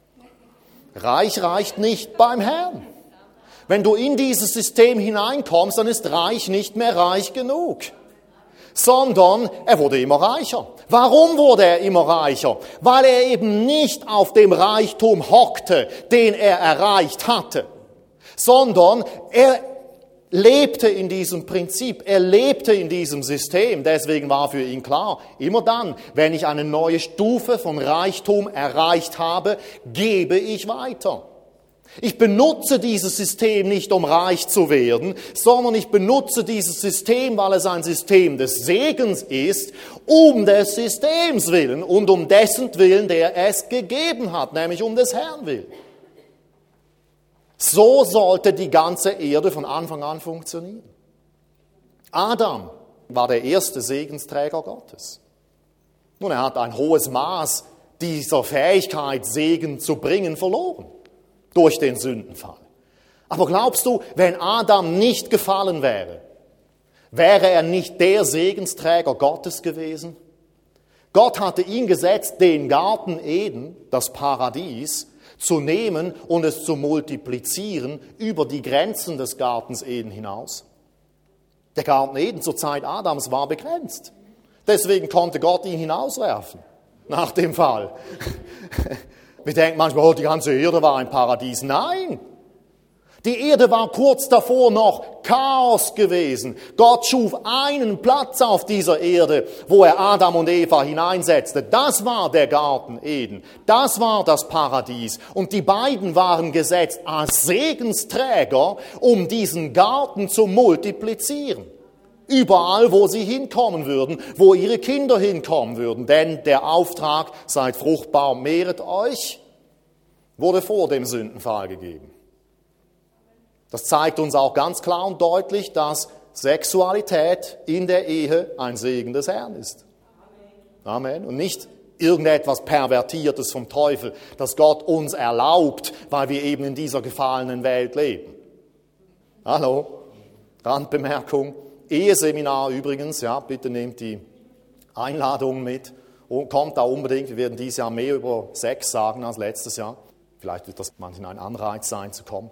Reich reicht nicht beim Herrn. Wenn du in dieses System hineinkommst, dann ist reich nicht mehr reich genug. Sondern er wurde immer reicher. Warum wurde er immer reicher? Weil er eben nicht auf dem Reichtum hockte, den er erreicht hatte. Sondern er lebte in diesem Prinzip, er lebte in diesem System. Deswegen war für ihn klar, immer dann, wenn ich eine neue Stufe von Reichtum erreicht habe, gebe ich weiter. Ich benutze dieses System nicht, um reich zu werden, sondern ich benutze dieses System, weil es ein System des Segens ist, um des Systems willen und um dessen Willen, der es gegeben hat, nämlich um des Herrn willen. So sollte die ganze Erde von Anfang an funktionieren. Adam war der erste Segensträger Gottes. Nun, er hat ein hohes Maß dieser Fähigkeit, Segen zu bringen, verloren. Durch den Sündenfall. Aber glaubst du, wenn Adam nicht gefallen wäre, wäre er nicht der Segensträger Gottes gewesen? Gott hatte ihn gesetzt, den Garten Eden, das Paradies, zu nehmen und es zu multiplizieren über die Grenzen des Gartens Eden hinaus. Der Garten Eden zur Zeit Adams war begrenzt. Deswegen konnte Gott ihn hinauswerfen, nach dem Fall. Wir denken manchmal, oh, die ganze Erde war ein Paradies. Nein, die Erde war kurz davor noch Chaos gewesen. Gott schuf einen Platz auf dieser Erde, wo er Adam und Eva hineinsetzte. Das war der Garten Eden. Das war das Paradies. Und die beiden waren gesetzt als Segensträger, um diesen Garten zu multiplizieren. Überall, wo sie hinkommen würden, wo ihre Kinder hinkommen würden. Denn der Auftrag, seid fruchtbar und mehret euch, wurde vor dem Sündenfall gegeben. Das zeigt uns auch ganz klar und deutlich, dass Sexualität in der Ehe ein Segen des Herrn ist. Amen. Und nicht irgendetwas Pervertiertes vom Teufel, das Gott uns erlaubt, weil wir eben in dieser gefallenen Welt leben. Hallo? Randbemerkung. Eheseminar übrigens, ja, bitte nehmt die Einladung mit und kommt da unbedingt. Wir werden dieses Jahr mehr über Sex sagen als letztes Jahr. Vielleicht wird das manchen ein Anreiz sein, zu kommen.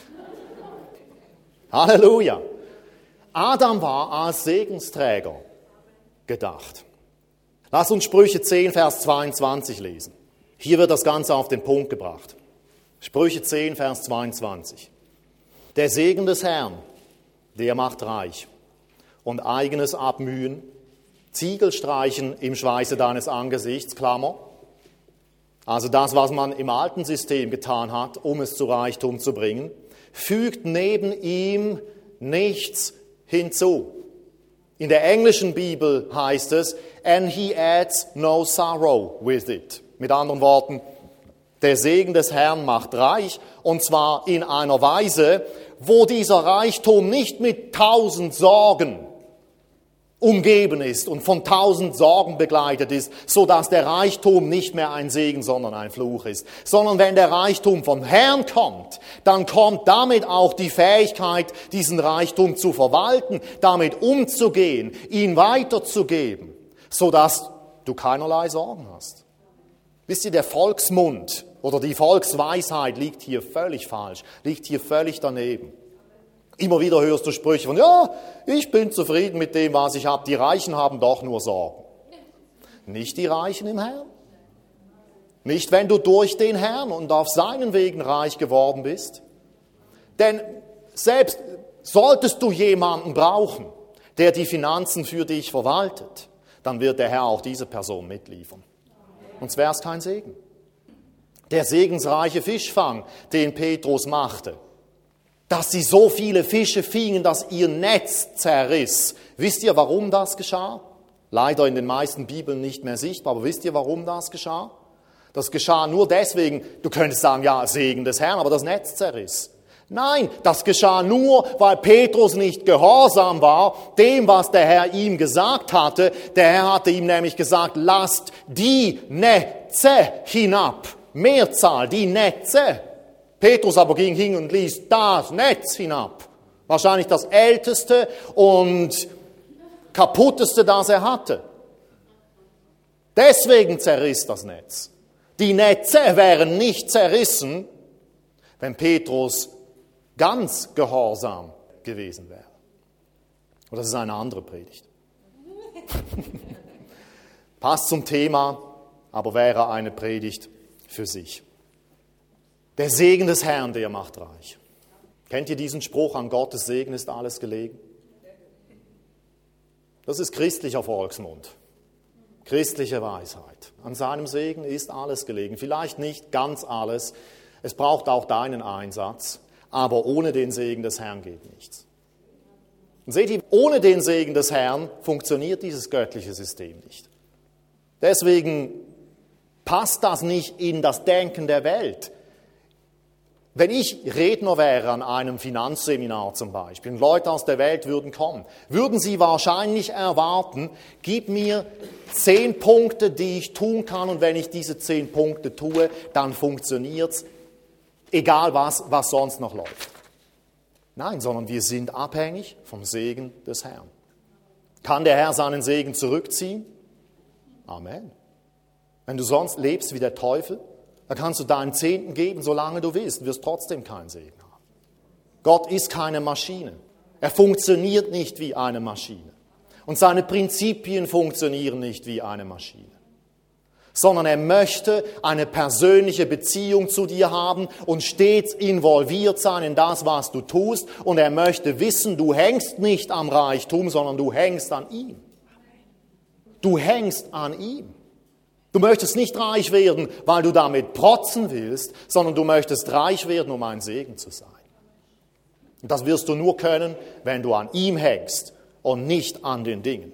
Halleluja! Adam war als Segensträger gedacht. Lass uns Sprüche 10, Vers 22 lesen. Hier wird das Ganze auf den Punkt gebracht. Sprüche 10, Vers 22. Der Segen des Herrn, der macht reich. Und eigenes Abmühen, Ziegelstreichen im Schweiße deines Angesichts, Klammer. Also das, was man im alten System getan hat, um es zu Reichtum zu bringen, fügt neben ihm nichts hinzu. In der englischen Bibel heißt es, and he adds no sorrow with it. Mit anderen Worten, der Segen des Herrn macht reich, und zwar in einer Weise, wo dieser Reichtum nicht mit 1000 Sorgen umgeben ist und von 1000 Sorgen begleitet ist, so dass der Reichtum nicht mehr ein Segen, sondern ein Fluch ist. Sondern wenn der Reichtum vom Herrn kommt, dann kommt damit auch die Fähigkeit, diesen Reichtum zu verwalten, damit umzugehen, ihn weiterzugeben, so dass du keinerlei Sorgen hast. Wisst ihr, der Volksmund oder die Volksweisheit liegt hier völlig falsch, liegt hier völlig daneben. Immer wieder hörst du Sprüche von, ja, ich bin zufrieden mit dem, was ich habe. Die Reichen haben doch nur Sorgen. Nicht die Reichen im Herrn. Nicht, wenn du durch den Herrn und auf seinen Wegen reich geworden bist. Denn selbst solltest du jemanden brauchen, der die Finanzen für dich verwaltet, dann wird der Herr auch diese Person mitliefern. Sonst wäre es kein Segen. Der segensreiche Fischfang, den Petrus machte, dass sie so viele Fische fingen, dass ihr Netz zerriss. Wisst ihr, warum das geschah? Leider in den meisten Bibeln nicht mehr sichtbar, aber wisst ihr, warum das geschah? Das geschah nur deswegen, du könntest sagen, ja, Segen des Herrn, aber das Netz zerriss. Nein, das geschah nur, weil Petrus nicht gehorsam war, dem, was der Herr ihm gesagt hatte. Der Herr hatte ihm nämlich gesagt, lasst die Netze hinab. Mehrzahl, die Netze. Petrus aber ging hin und ließ das Netz hinab. Wahrscheinlich das älteste und kaputteste, das er hatte. Deswegen zerriss das Netz. Die Netze wären nicht zerrissen, wenn Petrus ganz gehorsam gewesen wäre. Aber das ist eine andere Predigt. Passt zum Thema, aber wäre eine Predigt für sich. Der Segen des Herrn, der macht reich. Kennt ihr diesen Spruch, an Gottes Segen ist alles gelegen? Das ist christlicher Volksmund, christliche Weisheit. An seinem Segen ist alles gelegen. Vielleicht nicht ganz alles, es braucht auch deinen Einsatz, aber ohne den Segen des Herrn geht nichts. Und seht ihr, ohne den Segen des Herrn funktioniert dieses göttliche System nicht. Deswegen passt das nicht in das Denken der Welt. Wenn ich Redner wäre an einem Finanzseminar zum Beispiel und Leute aus der Welt würden kommen, würden sie wahrscheinlich erwarten, gib mir 10 Punkte, die ich tun kann und wenn ich diese 10 Punkte tue, dann funktioniert's, egal was sonst noch läuft. Nein, sondern wir sind abhängig vom Segen des Herrn. Kann der Herr seinen Segen zurückziehen? Amen. Wenn du sonst lebst wie der Teufel, dann kannst du deinen Zehnten geben, solange du willst, du wirst trotzdem keinen Segen haben. Gott ist keine Maschine. Er funktioniert nicht wie eine Maschine. Und seine Prinzipien funktionieren nicht wie eine Maschine. Sondern er möchte eine persönliche Beziehung zu dir haben und stets involviert sein in das, was du tust. Und er möchte wissen, du hängst nicht am Reichtum, sondern du hängst an ihm. Du hängst an ihm. Du möchtest nicht reich werden, weil du damit protzen willst, sondern du möchtest reich werden, um ein Segen zu sein. Und das wirst du nur können, wenn du an ihm hängst und nicht an den Dingen.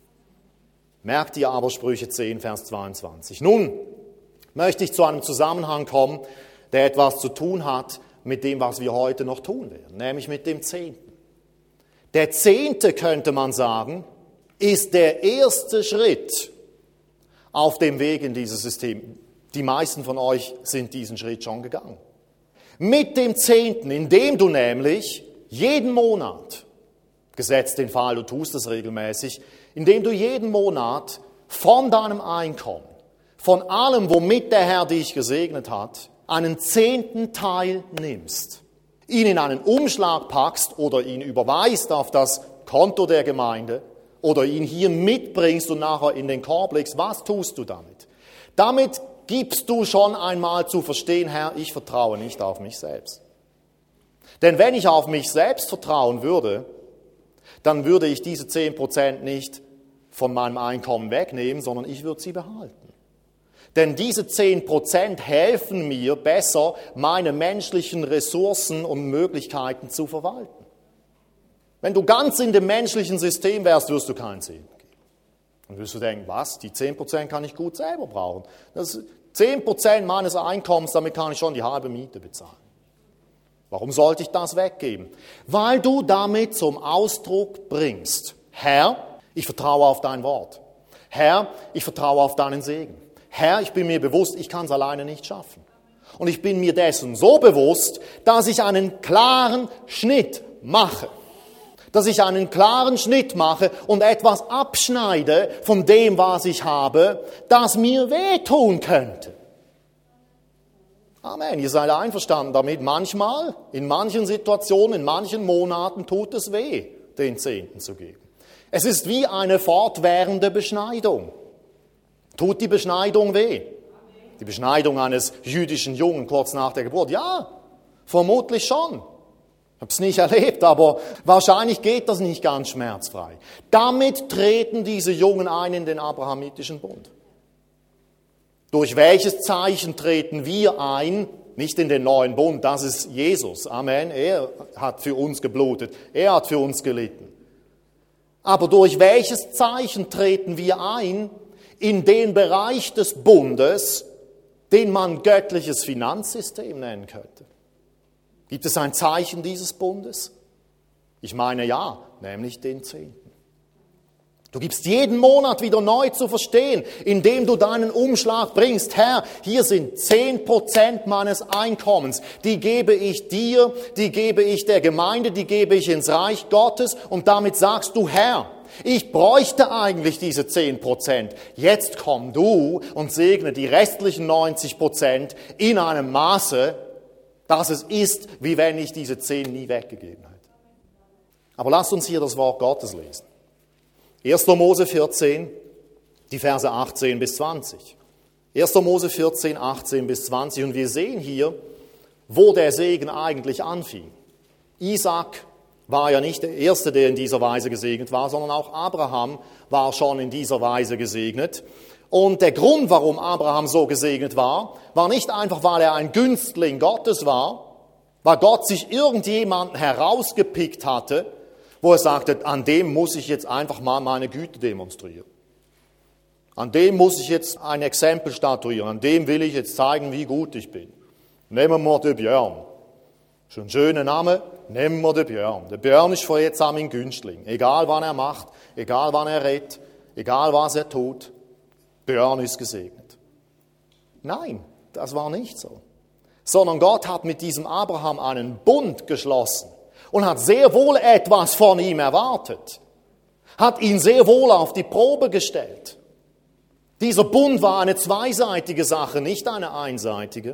Merkt ihr aber Sprüche 10, Vers 22. Nun möchte ich zu einem Zusammenhang kommen, der etwas zu tun hat mit dem, was wir heute noch tun werden, nämlich mit dem Zehnten. Der Zehnte, könnte man sagen, ist der erste Schritt auf dem Weg in dieses System. Die meisten von euch sind diesen Schritt schon gegangen. Mit dem Zehnten, indem du nämlich jeden Monat, gesetzt den Fall, du tust es regelmäßig, indem du jeden Monat von deinem Einkommen, von allem, womit der Herr dich gesegnet hat, einen 10. Teil nimmst, ihn in einen Umschlag packst oder ihn überweist auf das Konto der Gemeinde, oder ihn hier mitbringst und nachher in den Korb legst, was tust du damit? Damit gibst du schon einmal zu verstehen, Herr, ich vertraue nicht auf mich selbst. Denn wenn ich auf mich selbst vertrauen würde, dann würde ich diese 10% nicht von meinem Einkommen wegnehmen, sondern ich würde sie behalten. Denn diese 10% helfen mir besser, meine menschlichen Ressourcen und Möglichkeiten zu verwalten. Wenn du ganz in dem menschlichen System wärst, wirst du keinen Segen geben. Dann wirst du denken, was, die 10% kann ich gut selber brauchen. Das 10% meines Einkommens, damit kann ich schon die halbe Miete bezahlen. Warum sollte ich das weggeben? Weil du damit zum Ausdruck bringst, Herr, Ich vertraue auf dein Wort. Herr, ich vertraue auf deinen Segen. Herr, ich bin mir bewusst, ich kann es alleine nicht schaffen. Und ich bin mir dessen so bewusst, dass ich einen klaren Schnitt mache. Dass ich einen klaren Schnitt mache und etwas abschneide von dem, was ich habe, das mir wehtun könnte. Amen. Ihr seid einverstanden damit. Manchmal, in manchen Situationen, in manchen Monaten tut es weh, den Zehnten zu geben. Es ist wie eine fortwährende Beschneidung. Tut die Beschneidung weh? Die Beschneidung eines jüdischen Jungen kurz nach der Geburt? Ja, vermutlich schon. Ich habe es nicht erlebt, aber wahrscheinlich geht das nicht ganz schmerzfrei. Damit treten diese Jungen ein in den abrahamitischen Bund. Durch welches Zeichen treten wir ein? Nicht in den neuen Bund, das ist Jesus. Amen. Er hat für uns geblutet, er hat für uns gelitten. Aber durch welches Zeichen treten wir ein in den Bereich des Bundes, den man göttliches Finanzsystem nennen könnte? Gibt es ein Zeichen dieses Bundes? Ich meine ja, nämlich den Zehnten. Du gibst jeden Monat wieder neu zu verstehen, indem du deinen Umschlag bringst. Herr, hier sind 10% meines Einkommens. Die gebe ich dir, die gebe ich der Gemeinde, die gebe ich ins Reich Gottes. Und damit sagst du, Herr, ich bräuchte eigentlich diese 10%. Jetzt komm du und segne die restlichen 90% in einem Maße, dass es ist, wie wenn ich diese 10 nie weggegeben hätte. Aber lasst uns hier das Wort Gottes lesen. 1. Mose 14, die Verse 18 bis 20. 1. Mose 14, 18 bis 20. Und wir sehen hier, wo der Segen eigentlich anfing. Isaac war ja nicht der Erste, der in dieser Weise gesegnet war, sondern auch Abraham war schon in dieser Weise gesegnet. Und der Grund, warum Abraham so gesegnet war nicht einfach, weil er ein Günstling Gottes war, weil Gott sich irgendjemanden herausgepickt hatte, wo er sagte, an dem muss ich jetzt einfach mal meine Güte demonstrieren. An dem muss ich jetzt ein Exempel statuieren, an dem will ich jetzt zeigen, wie gut ich bin. Nehmen wir den Björn. Schon ein schöner Name, nehmen wir den Björn. Der Björn ist von jetzt an mein Günstling. Egal, wann er macht, egal, wann er redet, egal, was er tut, Björn ist gesegnet. Nein, das war nicht so. Sondern Gott hat mit diesem Abraham einen Bund geschlossen und hat sehr wohl etwas von ihm erwartet. Hat ihn sehr wohl auf die Probe gestellt. Dieser Bund war eine zweiseitige Sache, nicht eine einseitige.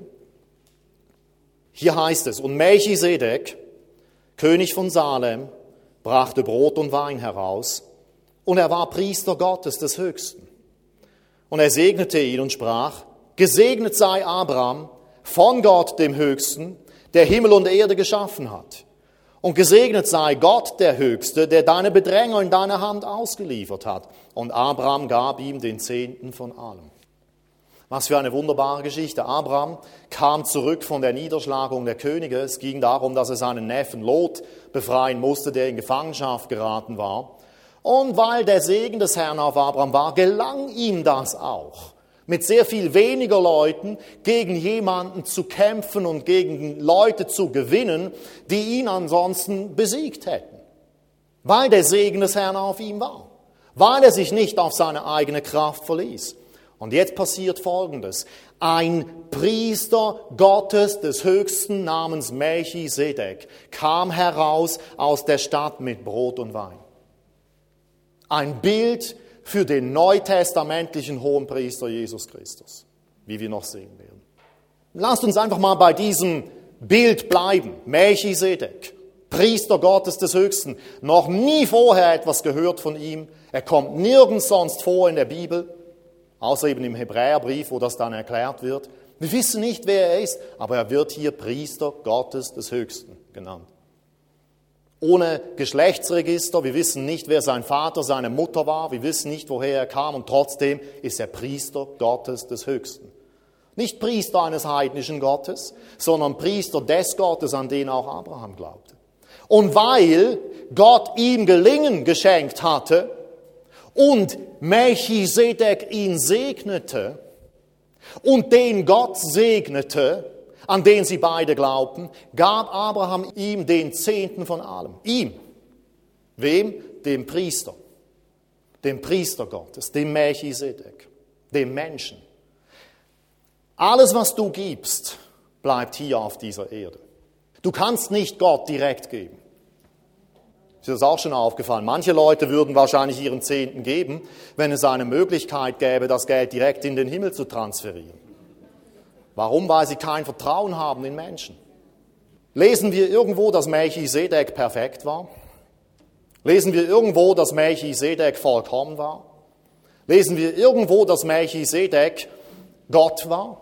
Hier heißt es, und Melchisedek, König von Salem, brachte Brot und Wein heraus, und er war Priester Gottes des Höchsten. Und er segnete ihn und sprach, gesegnet sei Abraham von Gott dem Höchsten, der Himmel und Erde geschaffen hat. Und gesegnet sei Gott der Höchste, der deine Bedränger in deine Hand ausgeliefert hat. Und Abraham gab ihm den 10. von allem. Was für eine wunderbare Geschichte. Abraham kam zurück von der Niederschlagung der Könige. Es ging darum, dass er seinen Neffen Lot befreien musste, der in Gefangenschaft geraten war. Und weil der Segen des Herrn auf Abraham war, gelang ihm das auch, mit sehr viel weniger Leuten gegen jemanden zu kämpfen und gegen Leute zu gewinnen, die ihn ansonsten besiegt hätten. Weil der Segen des Herrn auf ihm war. Weil er sich nicht auf seine eigene Kraft verließ. Und jetzt passiert Folgendes. Ein Priester Gottes des Höchsten namens Melchisedek kam heraus aus der Stadt mit Brot und Wein. Ein Bild für den neutestamentlichen Hohenpriester Jesus Christus, wie wir noch sehen werden. Lasst uns einfach mal bei diesem Bild bleiben. Melchisedek, Priester Gottes des Höchsten. Noch nie vorher etwas gehört von ihm. Er kommt nirgends sonst vor in der Bibel, außer eben im Hebräerbrief, wo das dann erklärt wird. Wir wissen nicht, wer er ist, aber er wird hier Priester Gottes des Höchsten genannt. Ohne Geschlechtsregister, wir wissen nicht, wer sein Vater, seine Mutter war, wir wissen nicht, woher er kam und trotzdem ist er Priester Gottes des Höchsten. Nicht Priester eines heidnischen Gottes, sondern Priester des Gottes, an den auch Abraham glaubte. Und weil Gott ihm Gelingen geschenkt hatte und Melchisedek ihn segnete und den Gott segnete, an den sie beide glaubten, gab Abraham ihm den 10. von allem. Ihm. Wem? Dem Priester. dem Priester Gottes, dem Melchisedek, dem Menschen. Alles, was du gibst, bleibt hier auf dieser Erde. Du kannst nicht Gott direkt geben. Ist dir das auch schon aufgefallen? Manche Leute würden wahrscheinlich ihren Zehnten geben, wenn es eine Möglichkeit gäbe, das Geld direkt in den Himmel zu transferieren. Warum? Weil sie kein Vertrauen haben in Menschen. Lesen wir irgendwo, dass Melchisedek perfekt war? Lesen wir irgendwo, dass Melchisedek vollkommen war? Lesen wir irgendwo, dass Melchisedek Gott war?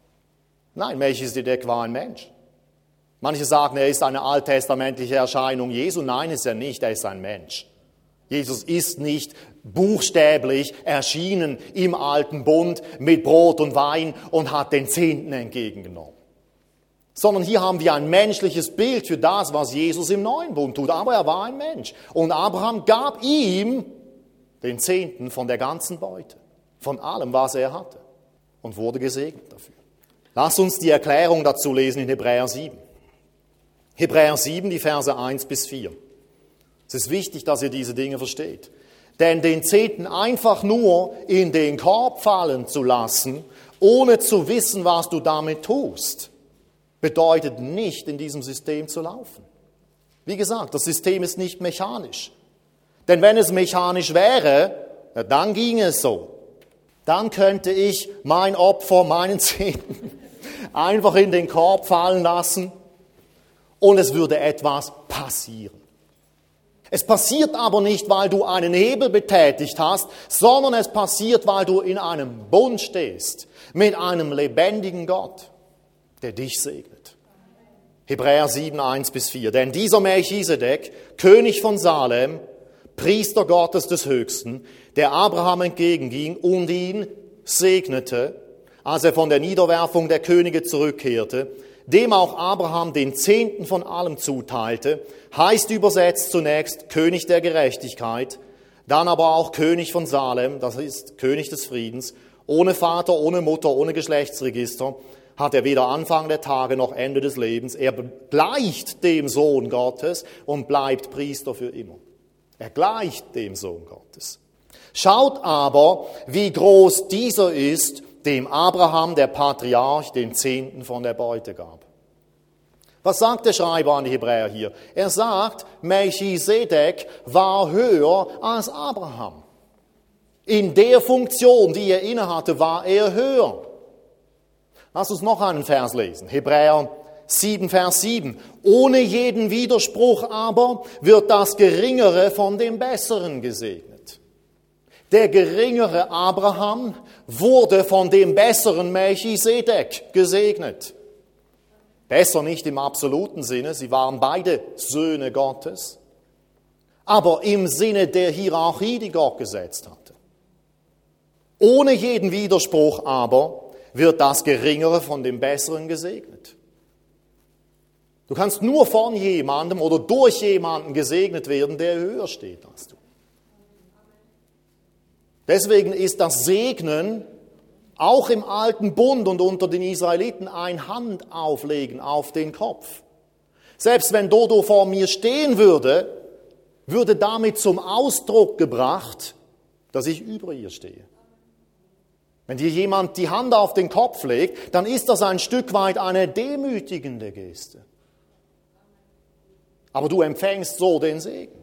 Nein, Melchisedek war ein Mensch. Manche sagen, er ist eine alttestamentliche Erscheinung Jesu. Nein, ist er nicht, er ist ein Mensch. Jesus ist nicht buchstäblich erschienen im alten Bund mit Brot und Wein und hat den Zehnten entgegengenommen. Sondern hier haben wir ein menschliches Bild für das, was Jesus im neuen Bund tut. Aber er war ein Mensch. Und Abraham gab ihm den Zehnten von der ganzen Beute, von allem, was er hatte, und wurde gesegnet dafür. Lass uns die Erklärung dazu lesen in Hebräer 7. Hebräer 7, die Verse 1 bis 4. Es ist wichtig, dass ihr diese Dinge versteht. Denn den Zehnten einfach nur in den Korb fallen zu lassen, ohne zu wissen, was du damit tust, bedeutet nicht, in diesem System zu laufen. Wie gesagt, das System ist nicht mechanisch. Denn wenn es mechanisch wäre, dann ginge es so. Dann könnte ich mein Opfer, meinen Zehnten, einfach in den Korb fallen lassen und es würde etwas passieren. Es passiert aber nicht, weil du einen Hebel betätigt hast, sondern es passiert, weil du in einem Bund stehst mit einem lebendigen Gott, der dich segnet. Hebräer 7, 1 bis 4. Denn dieser Melchisedek, König von Salem, Priester Gottes des Höchsten, der Abraham entgegenging und ihn segnete, als er von der Niederwerfung der Könige zurückkehrte, dem auch Abraham den Zehnten von allem zuteilte, heißt übersetzt zunächst König der Gerechtigkeit, dann aber auch König von Salem, das ist König des Friedens, ohne Vater, ohne Mutter, ohne Geschlechtsregister, hat er weder Anfang der Tage noch Ende des Lebens. Er gleicht dem Sohn Gottes und bleibt Priester für immer. Er gleicht dem Sohn Gottes. Schaut aber, wie groß dieser ist, dem Abraham, der Patriarch, den Zehnten von der Beute gab. Was sagt der Schreiber an die Hebräer hier? Er sagt, Melchisedek war höher als Abraham. In der Funktion, die er innehatte, war er höher. Lass uns noch einen Vers lesen. Hebräer 7, Vers 7. Ohne jeden Widerspruch aber wird das Geringere von dem Besseren gesegnet. Der geringere Abraham wurde von dem besseren Melchisedek gesegnet. Besser nicht im absoluten Sinne, sie waren beide Söhne Gottes, aber im Sinne der Hierarchie, die Gott gesetzt hatte. Ohne jeden Widerspruch aber wird das Geringere von dem Besseren gesegnet. Du kannst nur von jemandem oder durch jemanden gesegnet werden, der höher steht als du. Deswegen ist das Segnen auch im alten Bund und unter den Israeliten ein Handauflegen auf den Kopf. Selbst wenn Dodo vor mir stehen würde, würde damit zum Ausdruck gebracht, dass ich über ihr stehe. Wenn dir jemand die Hand auf den Kopf legt, dann ist das ein Stück weit eine demütigende Geste. Aber du empfängst so den Segen.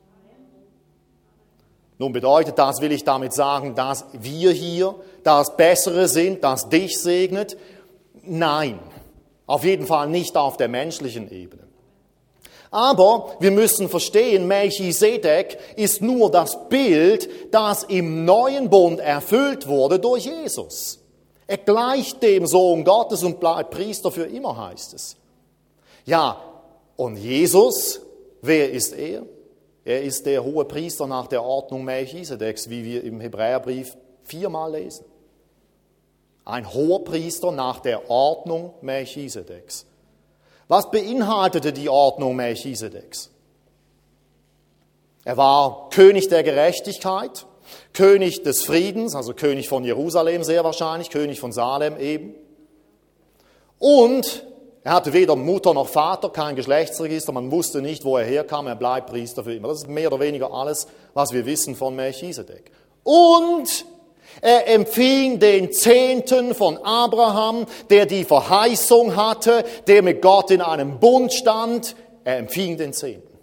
Nun bedeutet das, will ich damit sagen, dass wir hier das Bessere sind, das dich segnet? Nein, auf jeden Fall nicht auf der menschlichen Ebene. Aber wir müssen verstehen, Melchisedek ist nur das Bild, das im neuen Bund erfüllt wurde durch Jesus. Er gleicht dem Sohn Gottes und bleibt Priester für immer, heißt es. Ja, und Jesus, wer ist er? Er ist der hohe Priester nach der Ordnung Melchisedeks, wie wir im Hebräerbrief 4-mal lesen. Ein hoher Priester nach der Ordnung Melchisedeks. Was beinhaltete die Ordnung Melchisedeks? Er war König der Gerechtigkeit, König des Friedens, also König von Jerusalem sehr wahrscheinlich, König von Salem eben. Und Er hatte weder Mutter noch Vater, kein Geschlechtsregister, man wusste nicht, wo er herkam, er bleibt Priester für immer. Das ist mehr oder weniger alles, was wir wissen von Melchisedek. Und er empfing den Zehnten von Abraham, der die Verheißung hatte, der mit Gott in einem Bund stand. Er empfing den Zehnten.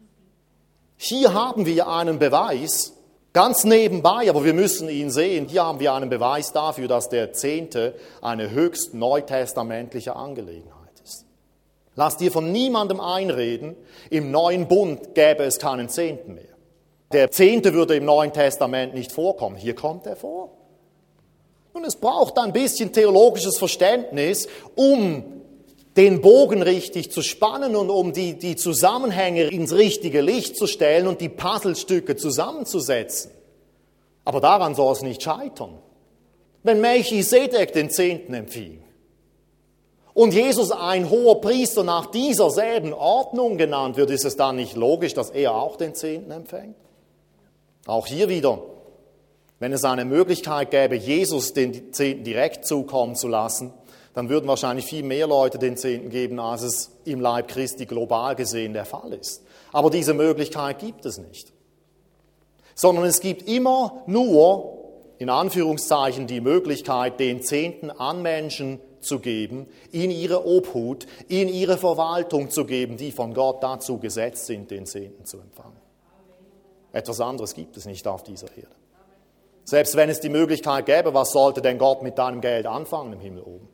Hier haben wir einen Beweis, ganz nebenbei, aber wir müssen ihn sehen. Hier haben wir einen Beweis dafür, dass der Zehnte eine höchst neutestamentliche Angelegenheit ist. Lass dir von niemandem einreden, im neuen Bund gäbe es keinen Zehnten mehr. Der Zehnte würde im Neuen Testament nicht vorkommen. Hier kommt er vor. Und es braucht ein bisschen theologisches Verständnis, um den Bogen richtig zu spannen und um die Zusammenhänge ins richtige Licht zu stellen und die Puzzlestücke zusammenzusetzen. Aber daran soll es nicht scheitern. Wenn Melchisedek den Zehnten empfing und Jesus ein hoher Priester nach dieser selben Ordnung genannt wird, ist es dann nicht logisch, dass er auch den Zehnten empfängt? Auch hier wieder, wenn es eine Möglichkeit gäbe, Jesus den Zehnten direkt zukommen zu lassen, dann würden wahrscheinlich viel mehr Leute den Zehnten geben, als es im Leib Christi global gesehen der Fall ist. Aber diese Möglichkeit gibt es nicht. Sondern es gibt immer nur, in Anführungszeichen, die Möglichkeit, den Zehnten an Menschen zu geben, in ihre Obhut, in ihre Verwaltung zu geben, die von Gott dazu gesetzt sind, den Zehnten zu empfangen. Etwas anderes gibt es nicht auf dieser Erde. Selbst wenn es die Möglichkeit gäbe, was sollte denn Gott mit deinem Geld anfangen im Himmel oben?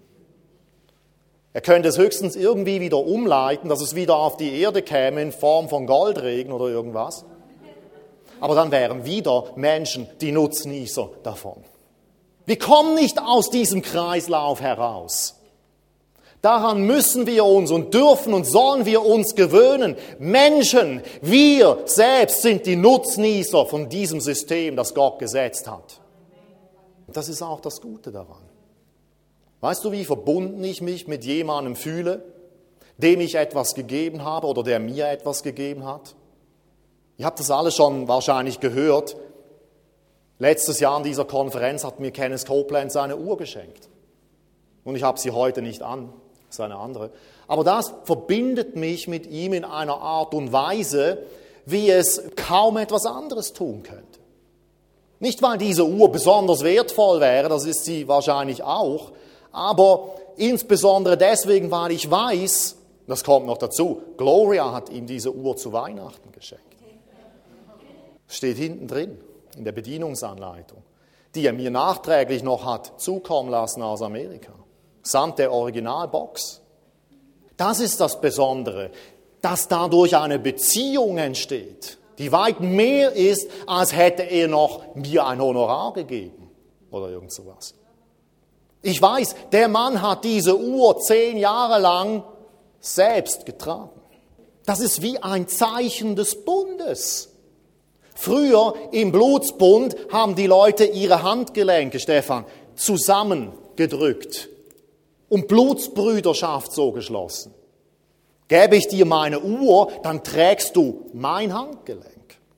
Er könnte es höchstens irgendwie wieder umleiten, dass es wieder auf die Erde käme in Form von Goldregen oder irgendwas. Aber dann wären wieder Menschen die Nutznießer davon. Wir kommen nicht aus diesem Kreislauf heraus. Daran müssen wir uns und dürfen und sollen wir uns gewöhnen. Menschen, wir selbst sind die Nutznießer von diesem System, das Gott gesetzt hat. Das ist auch das Gute daran. Weißt du, wie verbunden ich mich mit jemandem fühle, dem ich etwas gegeben habe oder der mir etwas gegeben hat? Ihr habt das alle schon wahrscheinlich gehört. Letztes Jahr an dieser Konferenz hat mir Kenneth Copeland seine Uhr geschenkt. Und ich habe sie heute nicht an. Das ist eine andere. Aber das verbindet mich mit ihm in einer Art und Weise, wie es kaum etwas anderes tun könnte. Nicht, weil diese Uhr besonders wertvoll wäre, das ist sie wahrscheinlich auch, aber insbesondere deswegen, weil ich weiß, das kommt noch dazu, Gloria hat ihm diese Uhr zu Weihnachten geschenkt. Steht hinten drin in der Bedienungsanleitung, die er mir nachträglich noch hat zukommen lassen aus Amerika. Samt der Originalbox. Das ist das Besondere, dass dadurch eine Beziehung entsteht, die weit mehr ist, als hätte er noch mir ein Honorar gegeben oder irgend sowas. Ich weiß, der Mann hat diese Uhr 10 Jahre lang selbst getragen. Das ist wie ein Zeichen des Bundes. Früher im Blutsbund haben die Leute ihre Handgelenke, Stefan, zusammengedrückt und Blutsbrüderschaft so geschlossen. Gäbe ich dir meine Uhr, dann trägst du mein Handgelenk.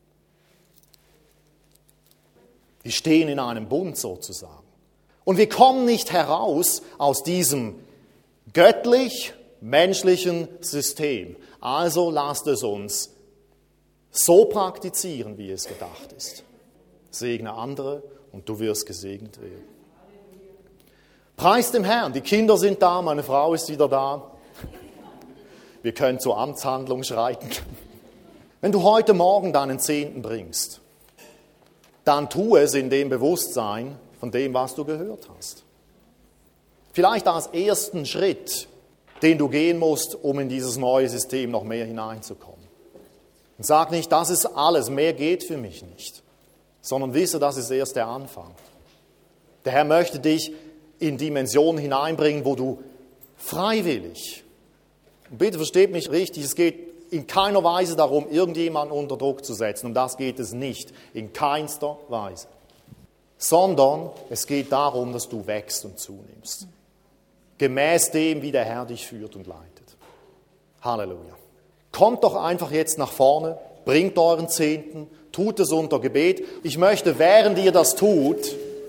Wir stehen in einem Bund sozusagen. Und wir kommen nicht heraus aus diesem göttlich-menschlichen System. Also lasst es uns so praktizieren, wie es gedacht ist. Segne andere und du wirst gesegnet werden. Preis dem Herrn, die Kinder sind da, meine Frau ist wieder da. Wir können zur Amtshandlung schreiten. Wenn du heute Morgen deinen Zehnten bringst, dann tu es in dem Bewusstsein von dem, was du gehört hast. Vielleicht als ersten Schritt, den du gehen musst, um in dieses neue System noch mehr hineinzukommen. Und sag nicht, das ist alles, mehr geht für mich nicht, sondern wisse, das ist erst der Anfang. Der Herr möchte dich in Dimensionen hineinbringen, wo du freiwillig, und bitte versteht mich richtig, es geht in keiner Weise darum, irgendjemanden unter Druck zu setzen, um das geht es nicht, in keinster Weise. Sondern es geht darum, dass du wächst und zunimmst. Gemäß dem, wie der Herr dich führt und leitet. Halleluja. Kommt doch einfach jetzt nach vorne, bringt euren Zehnten, tut es unter Gebet. Ich möchte, während ihr das tut,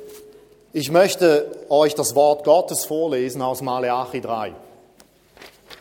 ich möchte euch das Wort Gottes vorlesen aus Maleachi 3.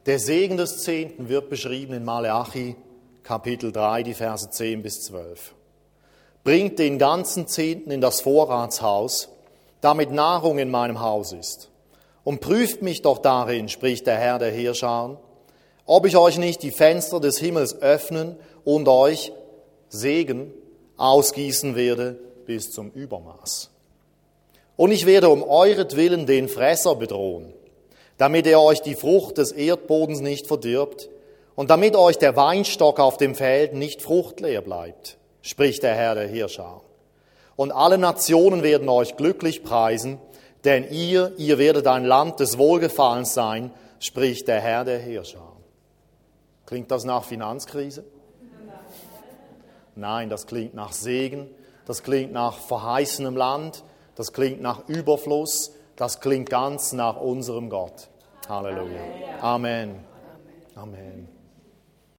Der Segen des Zehnten wird beschrieben in Maleachi, Kapitel 3, die Verse 10 bis 12. Bringt den ganzen Zehnten in das Vorratshaus, damit Nahrung in meinem Haus ist. Und prüft mich doch darin, spricht der Herr der Heerscharen, ob ich euch nicht die Fenster des Himmels öffnen und euch Segen ausgießen werde bis zum Übermaß. Und ich werde um euretwillen den Fresser bedrohen, damit er euch die Frucht des Erdbodens nicht verdirbt und damit euch der Weinstock auf dem Feld nicht fruchtleer bleibt, spricht der Herr der Heerscharen. Und alle Nationen werden euch glücklich preisen, denn ihr werdet ein Land des Wohlgefallens sein, spricht der Herr der Heerscharen. Klingt das nach Finanzkrise? Nein, das klingt nach Segen, das klingt nach verheißenem Land, das klingt nach Überfluss, das klingt ganz nach unserem Gott. Halleluja. Amen. Amen.